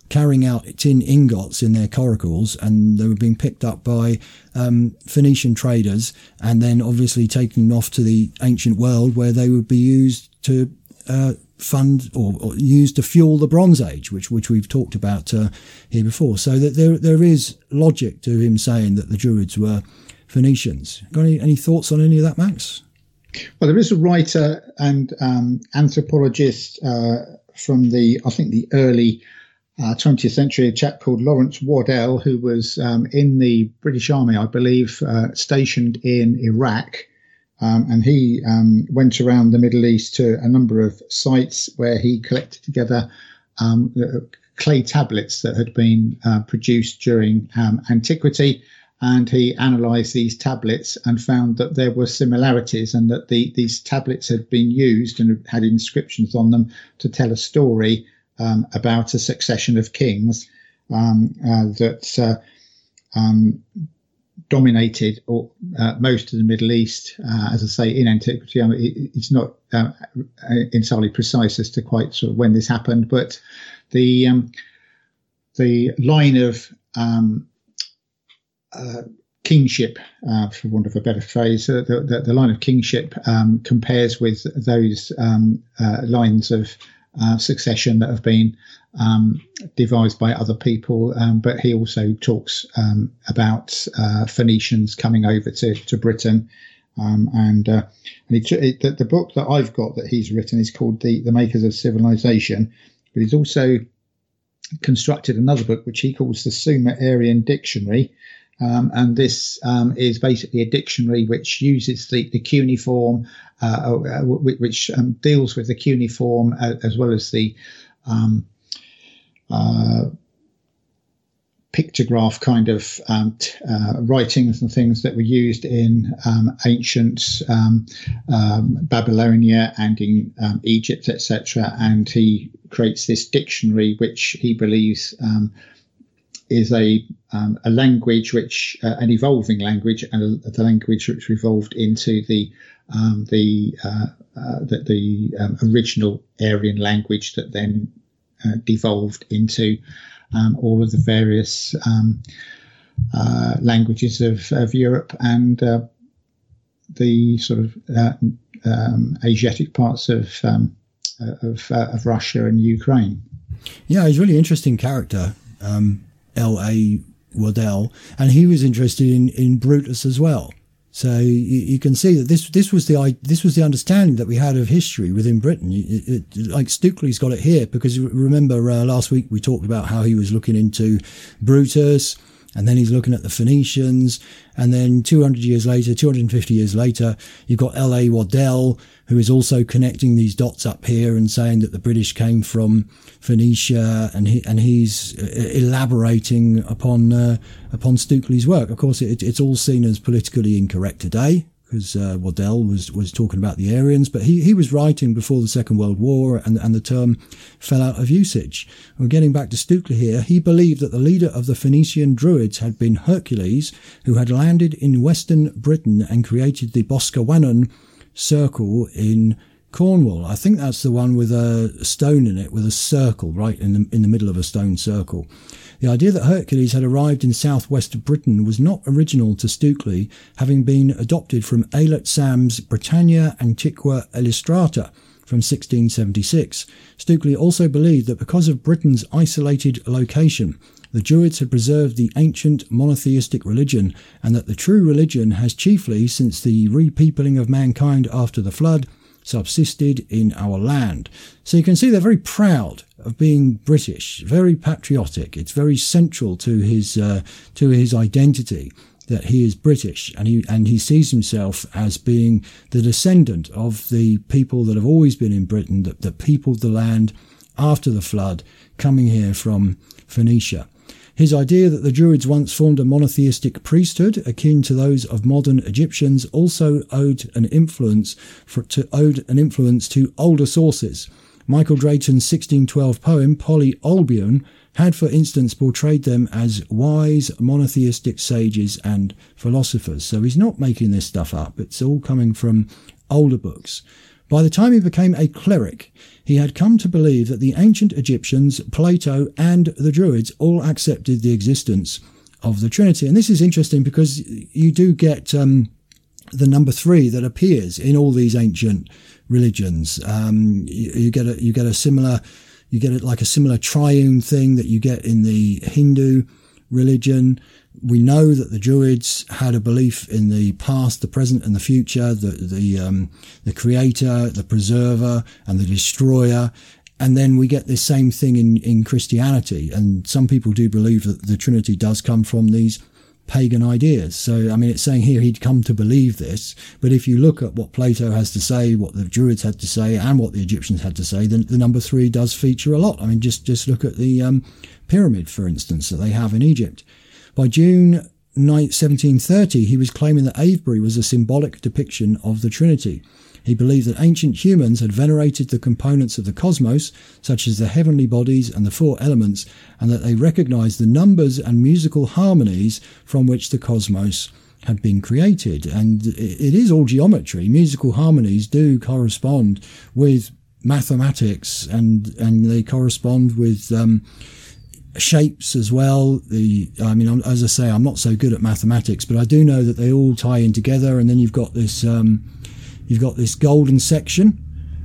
carrying out tin ingots in their coracles, and they were being picked up by um, Phoenician traders and then obviously taken off to the ancient world, where they would be used to uh, fund or, or used to fuel the Bronze Age, which which we've talked about uh, here before. So that there there is logic to him saying that the Druids were Phoenicians. Got any, any thoughts on any of that, Max? Well, there is a writer and um, anthropologist uh, from the, I think, the early uh, twentieth century, a chap called Lawrence Waddell, who was um, in the British Army, I believe, uh, stationed in Iraq. Um, and he um, went around the Middle East to a number of sites where he collected together um, clay tablets that had been uh, produced during um, antiquity. And he analysed these tablets and found that there were similarities, and that the, these tablets had been used and had inscriptions on them to tell a story um, about a succession of kings um, uh, that uh, um, dominated or, uh, most of the Middle East, uh, as I say, in antiquity. I mean, it, it's not uh, entirely precise as to quite sort of when this happened, but the um, the line of um, uh, kingship, uh, for want of a better phrase, uh, the, the, the line of kingship um, compares with those um, uh, lines of uh, succession that have been um, devised by other people. Um, but he also talks um, about uh, Phoenicians coming over to, to Britain. Um, and uh, and he, it, the, the book that I've got that he's written is called The, the Makers of Civilization. But he's also constructed another book which he calls the Sumer-Aryan Dictionary. Um, and this um, is basically a dictionary which uses the, the cuneiform, uh, uh, which um, deals with the cuneiform uh, as well as the um, uh, pictograph kind of um, t- uh, writings and things that were used in um, ancient um, um, Babylonia and in um, Egypt, et cetera. And he creates this dictionary which he believes um, is a um, a language which uh, an evolving language, and a, the language which evolved into the um, the uh, uh, the, the um, original Aryan language that then uh, devolved into um, all of the various um, uh, languages of, of Europe and uh, the sort of uh, um, Asiatic parts of um, of, uh, of Russia and Ukraine. Yeah, he's a really interesting character. Um, L A Waddell, and he was interested in, in Brutus as well. So you, you can see that this this was the this was the understanding that we had of history within Britain. It, it, like Stukely's got it here, because remember uh, last week we talked about how he was looking into Brutus, and then he's looking at the Phoenicians, and then two hundred years later, two hundred fifty years later, you've got L A Waddell, who is also connecting these dots up here and saying that the British came from Phoenicia, and he and he's elaborating upon uh, upon Stukely's work. Of course, it, it's all seen as politically incorrect today, because uh, Waddell was was talking about the Aryans, but he, he was writing before the Second World War, and, and the term fell out of usage. We're getting back to Stukely here. He believed that the leader of the Phoenician Druids had been Hercules, who had landed in western Britain and created the Boscawen circle in Cornwall. I think that's the one with a stone in it, with a circle right in the in the middle of a stone circle. The idea that Hercules had arrived in southwest Britain was not original to Stukely, having been adopted from Aylett Sam's Britannia Antiqua Illustrata from sixteen seventy-six. Stukely also believed that because of Britain's isolated location, the Druids had preserved the ancient monotheistic religion, and that the true religion has chiefly, since the repeopling of mankind after the flood, subsisted in our land. So you can see they're very proud of being British, very patriotic. It's very central to his uh, to his identity that he is British, and he and he sees himself as being the descendant of the people that have always been in Britain, that, that peopled the land after the flood, coming here from Phoenicia. His idea that the Druids once formed a monotheistic priesthood akin to those of modern Egyptians also owed an influence for, to owed an influence to older sources. Michael Drayton's sixteen twelve poem Polyolbion had, for instance, portrayed them as wise monotheistic sages and philosophers. So he's not making this stuff up. It's all coming from older books. By the time he became a cleric, he had come to believe that the ancient Egyptians, Plato, and the Druids all accepted the existence of the Trinity. And this is interesting because you do get um, the number three that appears in all these ancient religions. Um, you, you get a you get a similar you get it like a similar triune thing that you get in the Hindu religion. We know that the Druids had a belief in the past, the present, and the future, the the um, the creator, the preserver, and the destroyer. And then we get this same thing in, in Christianity. And some people do believe that the Trinity does come from these pagan ideas. So, I mean, it's saying here he'd come to believe this. But if you look at what Plato has to say, what the Druids had to say, and what the Egyptians had to say, then the number three does feature a lot. I mean, just, just look at the um, pyramid, for instance, that they have in Egypt. By June seventeen thirty, he was claiming that Avebury was a symbolic depiction of the Trinity. He believed that ancient humans had venerated the components of the cosmos, such as the heavenly bodies and the four elements, and that they recognized the numbers and musical harmonies from which the cosmos had been created. And it is all geometry. Musical harmonies do correspond with mathematics, and, and they correspond with um, shapes as well. The I mean, as I say, I'm not so good at mathematics, but I do know that they all tie in together. And then you've got this um, you've got this golden section,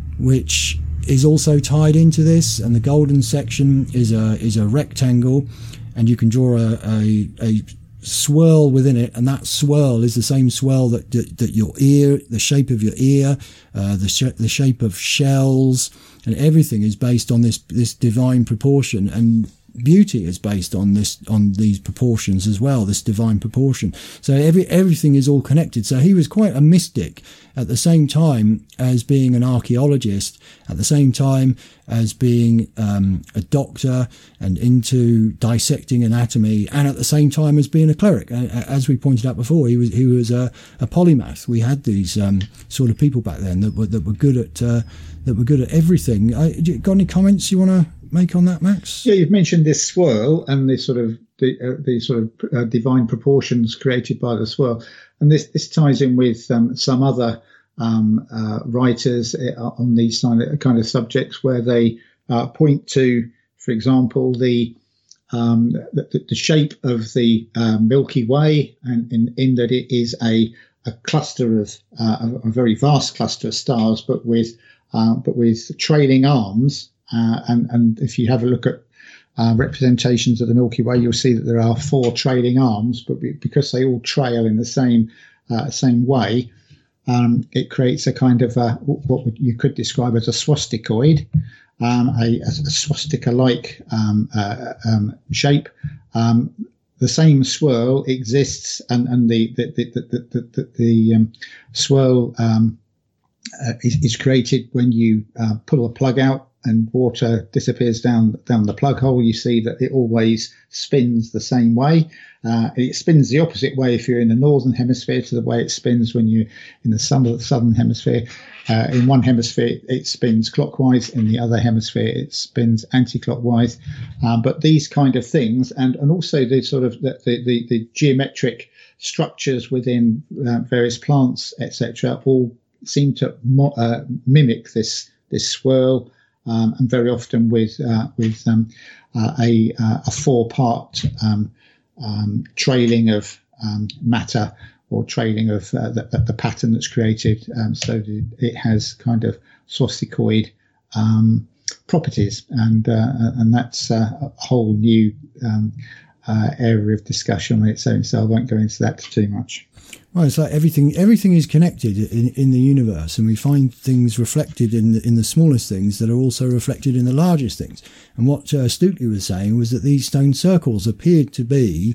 which is also tied into this. And the golden section is a is a rectangle, and you can draw a a, a swirl within it, and that swirl is the same swirl that that, that your ear, the shape of your ear, uh, the sh- the shape of shells, and everything is based on this this divine proportion. And beauty is based on this, on these proportions as well, this divine proportion. So every everything is all connected. So he was quite a mystic at the same time as being an archaeologist, at the same time as being um, a doctor and into dissecting anatomy, and at the same time as being a cleric. As we pointed out before, he was he was a, a polymath. We had these um, sort of people back then that were that were good at uh, that were good at everything. Uh, got any comments you want to make on that, Max? Yeah, you've mentioned this swirl and this sort of the, uh, the sort of uh, divine proportions created by the swirl, and this this ties in with um, some other um, uh, writers on these kind of subjects, where they uh, point to, for example, the um, the, the shape of the uh, Milky Way, and in, in that it is a a cluster of uh, a very vast cluster of stars, but with uh, but with trailing arms. Uh, and, and if you have a look at uh, representations of the Milky Way, you'll see that there are four trailing arms, but because they all trail in the same uh, same way, um, it creates a kind of a, what you could describe as a swasticoid, um, a, a swastika-like um, uh, um, shape. Um, the same swirl exists, and, and the the the the, the, the, the um, swirl um, uh, is, is created when you uh, pull a plug out and water disappears down down the plug hole. You see that it always spins the same way. Uh, it spins the opposite way if you're in the northern hemisphere to the way it spins when you're in the southern hemisphere. Uh, in one hemisphere, it spins clockwise. In the other hemisphere, it spins anti-clockwise. Uh, but these kind of things, and, and also the sort of the, the, the, the geometric structures within uh, various plants, et cetera, all seem to mo- uh, mimic this this swirl. Um, and very often with uh, with um, uh, a uh, a four part um, um, trailing of um, matter, or trailing of uh, the, the pattern that's created, um, so that it has kind of swasticoid um, properties, and uh, and that's uh, a whole new um, uh, area of discussion on its own. So I won't go into that too much. Well, it's like everything. Everything is connected in, in the universe, and we find things reflected in the, in the smallest things that are also reflected in the largest things. And what uh, Stukely was saying was that these stone circles appeared to be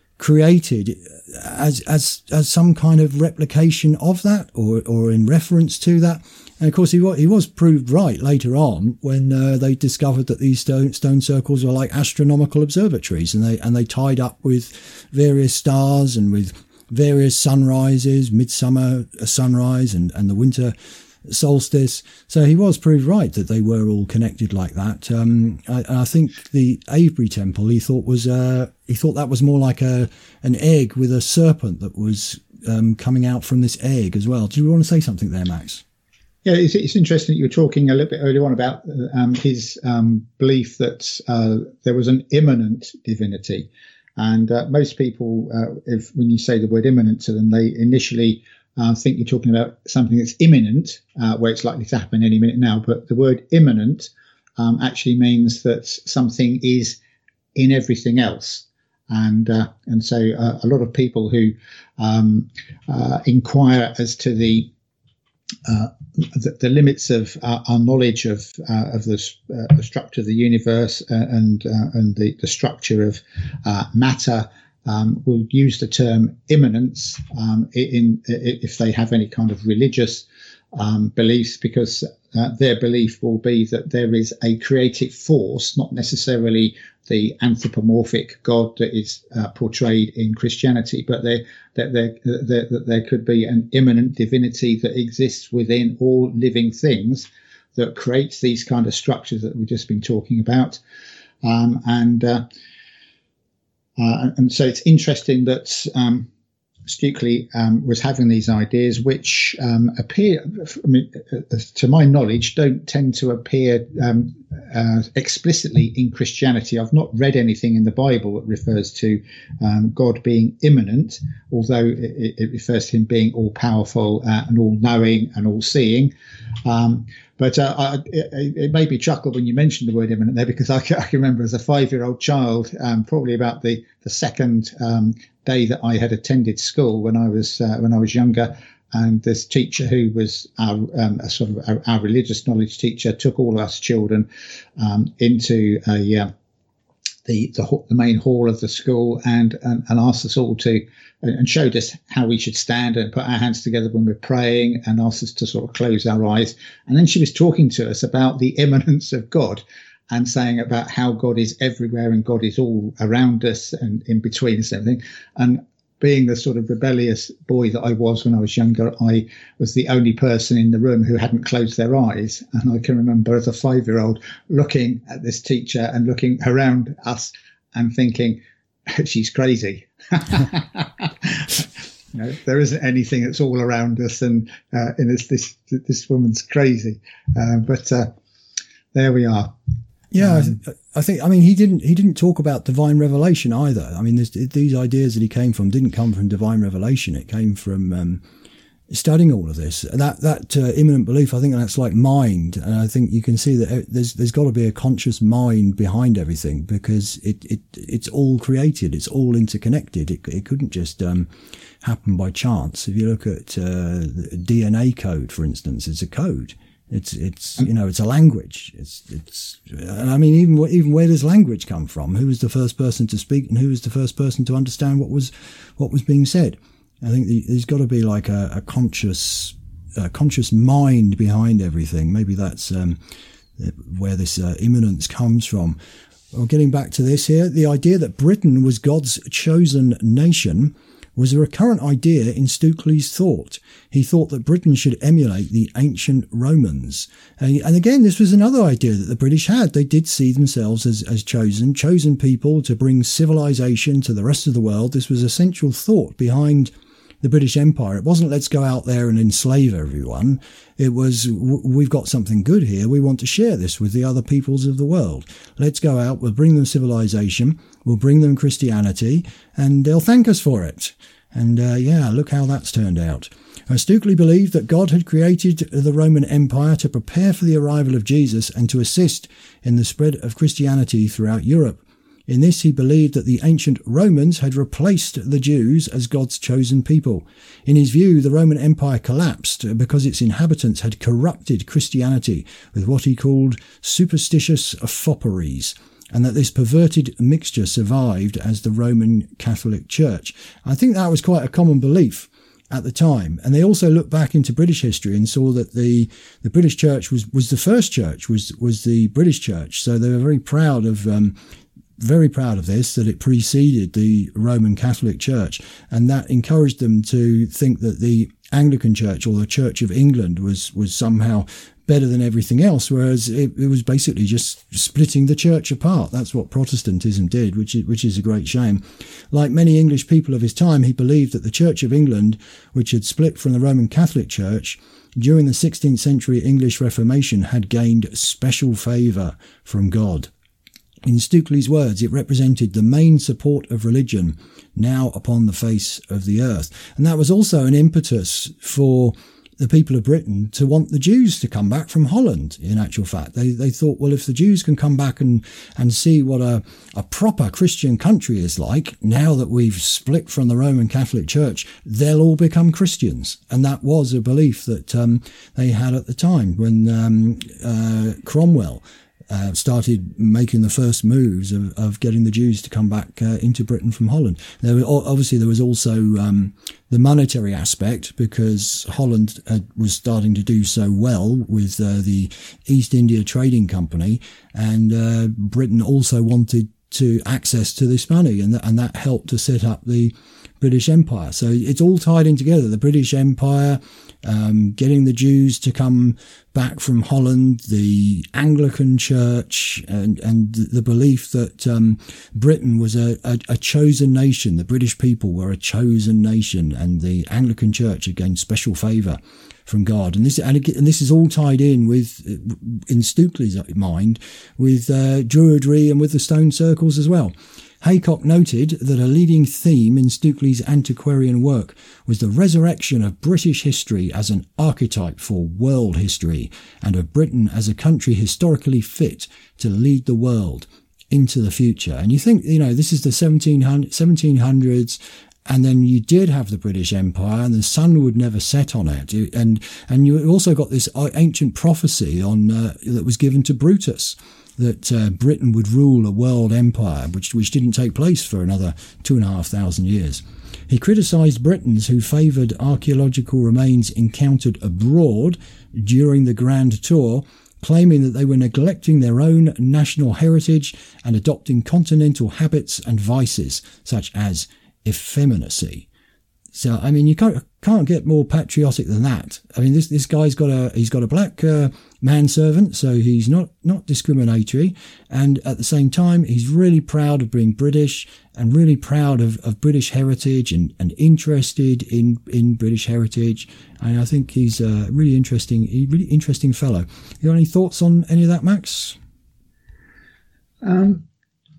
created as as as some kind of replication of that, or or in reference to that. And of course, he was, he was proved right later on when uh, they discovered that these stone, stone circles were like astronomical observatories, and they and they tied up with various stars and with various sunrises, midsummer sunrise and, and the winter solstice. So he was proved right that they were all connected like that. Um, I, I think the Avebury Temple, he thought was uh, he thought that was more like a an egg with a serpent that was um, coming out from this egg as well. Do you want to say something there, Max? Yeah, it's, it's interesting that you were talking a little bit earlier on about um, his um, belief that uh, there was an immanent divinity. And uh, most people, uh, if when you say the word immanent to them, they initially uh, think you're talking about something that's imminent, uh, where it's likely to happen any minute now. But the word immanent um, actually means that something is in everything else. And uh, and so uh, a lot of people who um, uh, inquire as to the uh, the, the limits of uh, our knowledge of uh, of the, uh, the structure of the universe uh, and uh, and the, the structure of uh, matter um, will use the term immanence um, in, in if they have any kind of religious um, beliefs, because uh, their belief will be that there is a creative force, not necessarily the anthropomorphic God that is uh, portrayed in Christianity, but there, that there, there, there, there could be an immanent divinity that exists within all living things that creates these kind of structures that we've just been talking about. Um, and uh, uh, and so it's interesting that um, Stukely um, was having these ideas, which um, appear, I mean, uh, to my knowledge, don't tend to appear um, uh, explicitly in Christianity. I've not read anything in the Bible that refers to um, God being immanent, although it, it refers to him being all-powerful uh, and all-knowing and all-seeing. Um, but uh, I, it, it made me chuckle when you mentioned the word immanent there, because I, I can remember as a five-year-old child, um, probably about the, the second um, day that I had attended school when I was uh, when I was younger, and this teacher who was our um, a sort of our, our religious knowledge teacher took all of us children um, into a uh, the, the the main hall of the school and, and and asked us all to and showed us how we should stand and put our hands together when we're praying, and asked us to sort of close our eyes. And then she was talking to us about the immanence of God, and saying about how God is everywhere and God is all around us and in between us and everything. And being the sort of rebellious boy that I was when I was younger, I was the only person in the room who hadn't closed their eyes. And I can remember as a five-year-old looking at this teacher and looking around us and thinking, she's crazy. You know, there isn't anything that's all around us, and, uh, and it's this, this woman's crazy. Uh, but uh, there we are. Yeah, um, I, th- I think. I mean, he didn't. He didn't talk about divine revelation either. I mean, this, these ideas that he came from didn't come from divine revelation. It came from um, studying all of this. That that uh, immanent belief. I think that's like mind, and I think you can see that there's there's got to be a conscious mind behind everything, because it it it's all created. It's all interconnected. It it couldn't just um, happen by chance. If you look at uh, the D N A code, for instance, it's a code. It's, it's, you know, it's a language. It's, it's, and I mean, even, even where does language come from? Who was the first person to speak and who was the first person to understand what was, what was being said? I think there's got to be like a, a conscious, a conscious mind behind everything. Maybe that's, um, where this uh, immanence comes from. Well, getting back to this here, the idea that Britain was God's chosen nation was a recurrent idea in Stukely's thought. He thought that Britain should emulate the ancient Romans. And, and again, this was another idea that the British had. They did see themselves as, as chosen, chosen people to bring civilization to the rest of the world. This was a central thought behind the British Empire. It wasn't let's go out there and enslave everyone. It was we've got something good here. We want to share this with the other peoples of the world. Let's go out. We'll bring them civilization. We'll bring them Christianity, and they'll thank us for it. And uh, yeah, look how that's turned out. Uh, Stukely believed that God had created the Roman Empire to prepare for the arrival of Jesus and to assist in the spread of Christianity throughout Europe. In this, he believed that the ancient Romans had replaced the Jews as God's chosen people. In his view, the Roman Empire collapsed because its inhabitants had corrupted Christianity with what he called superstitious fopperies, and that this perverted mixture survived as the Roman Catholic Church. I think that was quite a common belief at the time. And they also looked back into British history and saw that the, the British Church was, was the first church, was, was the British Church. So they were very proud of, um, very proud of this, that it preceded the Roman Catholic Church. And that encouraged them to think that the Anglican Church or the Church of England was, was somehow better than everything else, whereas it, it was basically just splitting the church apart. That's what Protestantism did, which is, which is a great shame. Like many English people of his time, he believed that the Church of England, which had split from the Roman Catholic Church during the sixteenth century English Reformation, had gained special favour from God. In Stukely's words, it represented the main support of religion now upon the face of the earth. And that was also an impetus for the people of Britain to want the Jews to come back from Holland. In actual fact, they they thought, well, if the Jews can come back and and see what a a proper Christian country is like, now that we've split from the Roman Catholic Church, they'll all become Christians. And that was a belief that um, they had at the time when um, uh, Cromwell Uh, started making the first moves of, of getting the Jews to come back uh, into Britain from Holland. There were, obviously, there was also um, the monetary aspect, because Holland had, was starting to do so well with uh, the East India Trading Company, and uh, Britain also wanted to access to this money, and, th- and that helped to set up the British Empire. So it's all tied in together. The British Empire, um, getting the Jews to come back from Holland, the Anglican Church, and, and the belief that um, Britain was a, a, a chosen nation. The British people were a chosen nation, and the Anglican Church had gained special favour from God. And this and, it, and this is all tied in with, in Stukely's mind, with uh, Druidry and with the stone circles as well. Haycock noted that a leading theme in Stukely's antiquarian work was the resurrection of British history as an archetype for world history, and of Britain as a country historically fit to lead the world into the future. And you think, you know, this is the seventeen hundreds, and then you did have the British Empire, and the sun would never set on it. And and you also got this ancient prophecy on uh, that was given to Brutus, that uh, Britain would rule a world empire, which which didn't take place for another two and a half thousand years. He criticised Britons who favoured archaeological remains encountered abroad during the Grand Tour, claiming that they were neglecting their own national heritage and adopting continental habits and vices, such as effeminacy. So, I mean, you can't can't get more patriotic than that. I mean, this this guy's got a he's got a black uh, manservant, so he's not not discriminatory, and at the same time, he's really proud of being British and really proud of, of British heritage and, and interested in, in British heritage. And I think he's a really interesting, really interesting fellow. You got any thoughts on any of that, Max? Um.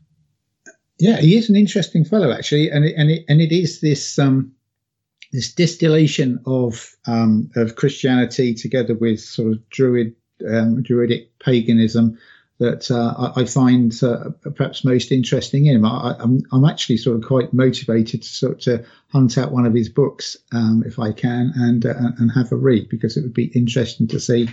Yeah, he is an interesting fellow, actually, and it, and it, and it is this um. This distillation of um, of Christianity together with sort of Druid um, Druidic paganism that uh, I, I find uh, perhaps most interesting in him. I, I'm I'm actually sort of quite motivated to sort of to hunt out one of his books um, if I can and uh, and have a read, because it would be interesting to see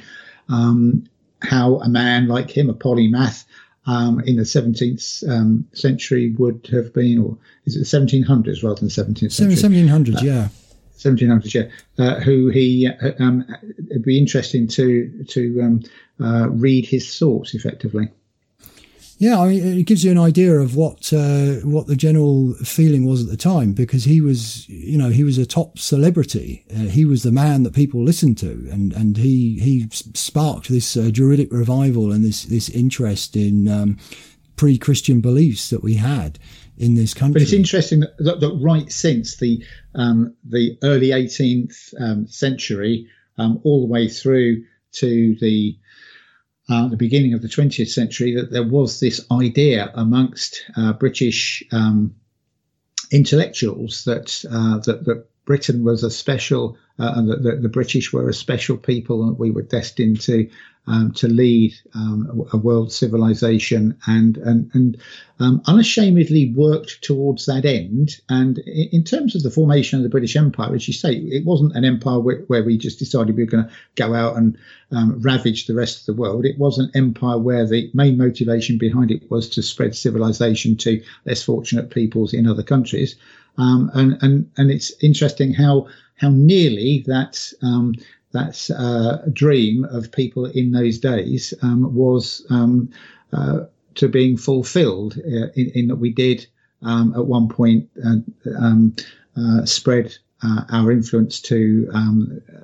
um, how a man like him, a polymath, Um, in the seventeenth um, century would have been, or is it the seventeen hundreds rather than seventeenth century? seventeen hundreds, uh, yeah. seventeen hundreds, yeah. Uh, who he, uh, um, it'd be interesting to to um, uh, read his thoughts effectively. Yeah, I mean, it gives you an idea of what uh, what the general feeling was at the time, because he was, you know, he was a top celebrity. Uh, he was the man that people listened to, and and he he sparked this uh, Druidic revival and this this interest in um, pre-Christian beliefs that we had in this country. But it's interesting that, that, that right since the um, the early eighteenth um, century, um, all the way through to the Uh, the beginning of the twentieth century, that there was this idea amongst uh, British um, intellectuals that, uh, that that Britain was a special, uh, and that, that the British were a special people, and we were destined to um, to lead um, a world civilization, and and and um, unashamedly worked towards that end. And in terms of the formation of the British Empire, as you say, it wasn't an empire where, where we just decided we were going to go out and um, ravage the rest of the world. It was an empire where the main motivation behind it was to spread civilization to less fortunate peoples in other countries. Um, and, and, and it's interesting how, how nearly that, um, that, uh, dream of people in those days, um, was, um, uh, to being fulfilled uh, in, in that we did, um, at one point, uh, um, uh, spread, uh, our influence to, um,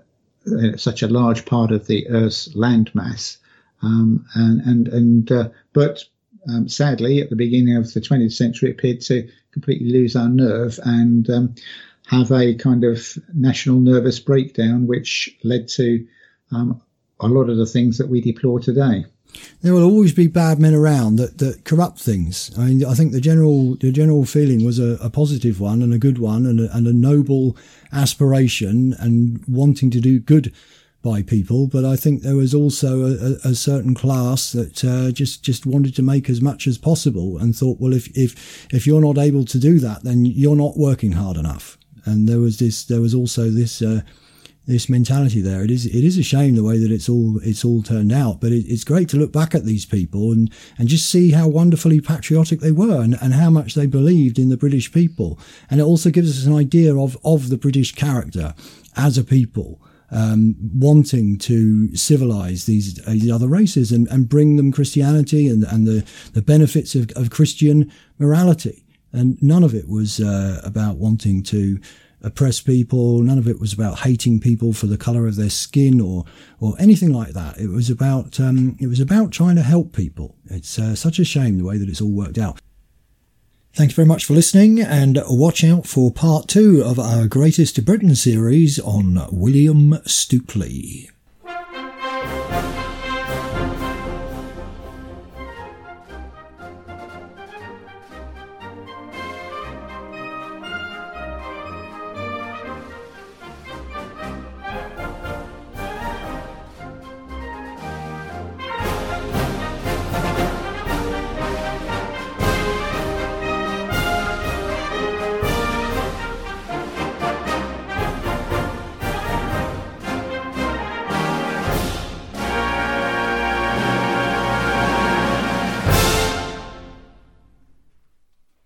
uh, such a large part of the Earth's landmass. Um, and and and uh, but um, sadly, at the beginning of the twentieth century, it appeared to completely lose our nerve and um, have a kind of national nervous breakdown, which led to um, a lot of the things that we deplore today. There will always be bad men around that, that corrupt things. I mean, I think the general the general feeling was a, a positive one and a good one and a, and a noble aspiration and wanting to do good by people. But I think there was also a, a certain class that uh, just just wanted to make as much as possible and thought, well, if if if you're not able to do that, then you're not working hard enough. And there was this there was also this. Uh, This mentality there. It is it is a shame the way that it's all it's all turned out, but it, it's great to look back at these people and, and just see how wonderfully patriotic they were and, and how much they believed in the British people. And it also gives us an idea of, of the British character as a people, um, wanting to civilize these, these other races and, and bring them Christianity and, and the, the benefits of, of Christian morality. And none of it was uh, about wanting to oppress people. None of it was about hating people for the colour of their skin or or anything like that. It was about um, it was about trying to help people. It's uh, such a shame the way that it's all worked out. Thanks very much for listening, and watch out for part two of our Greatest Britain series on William Stookley.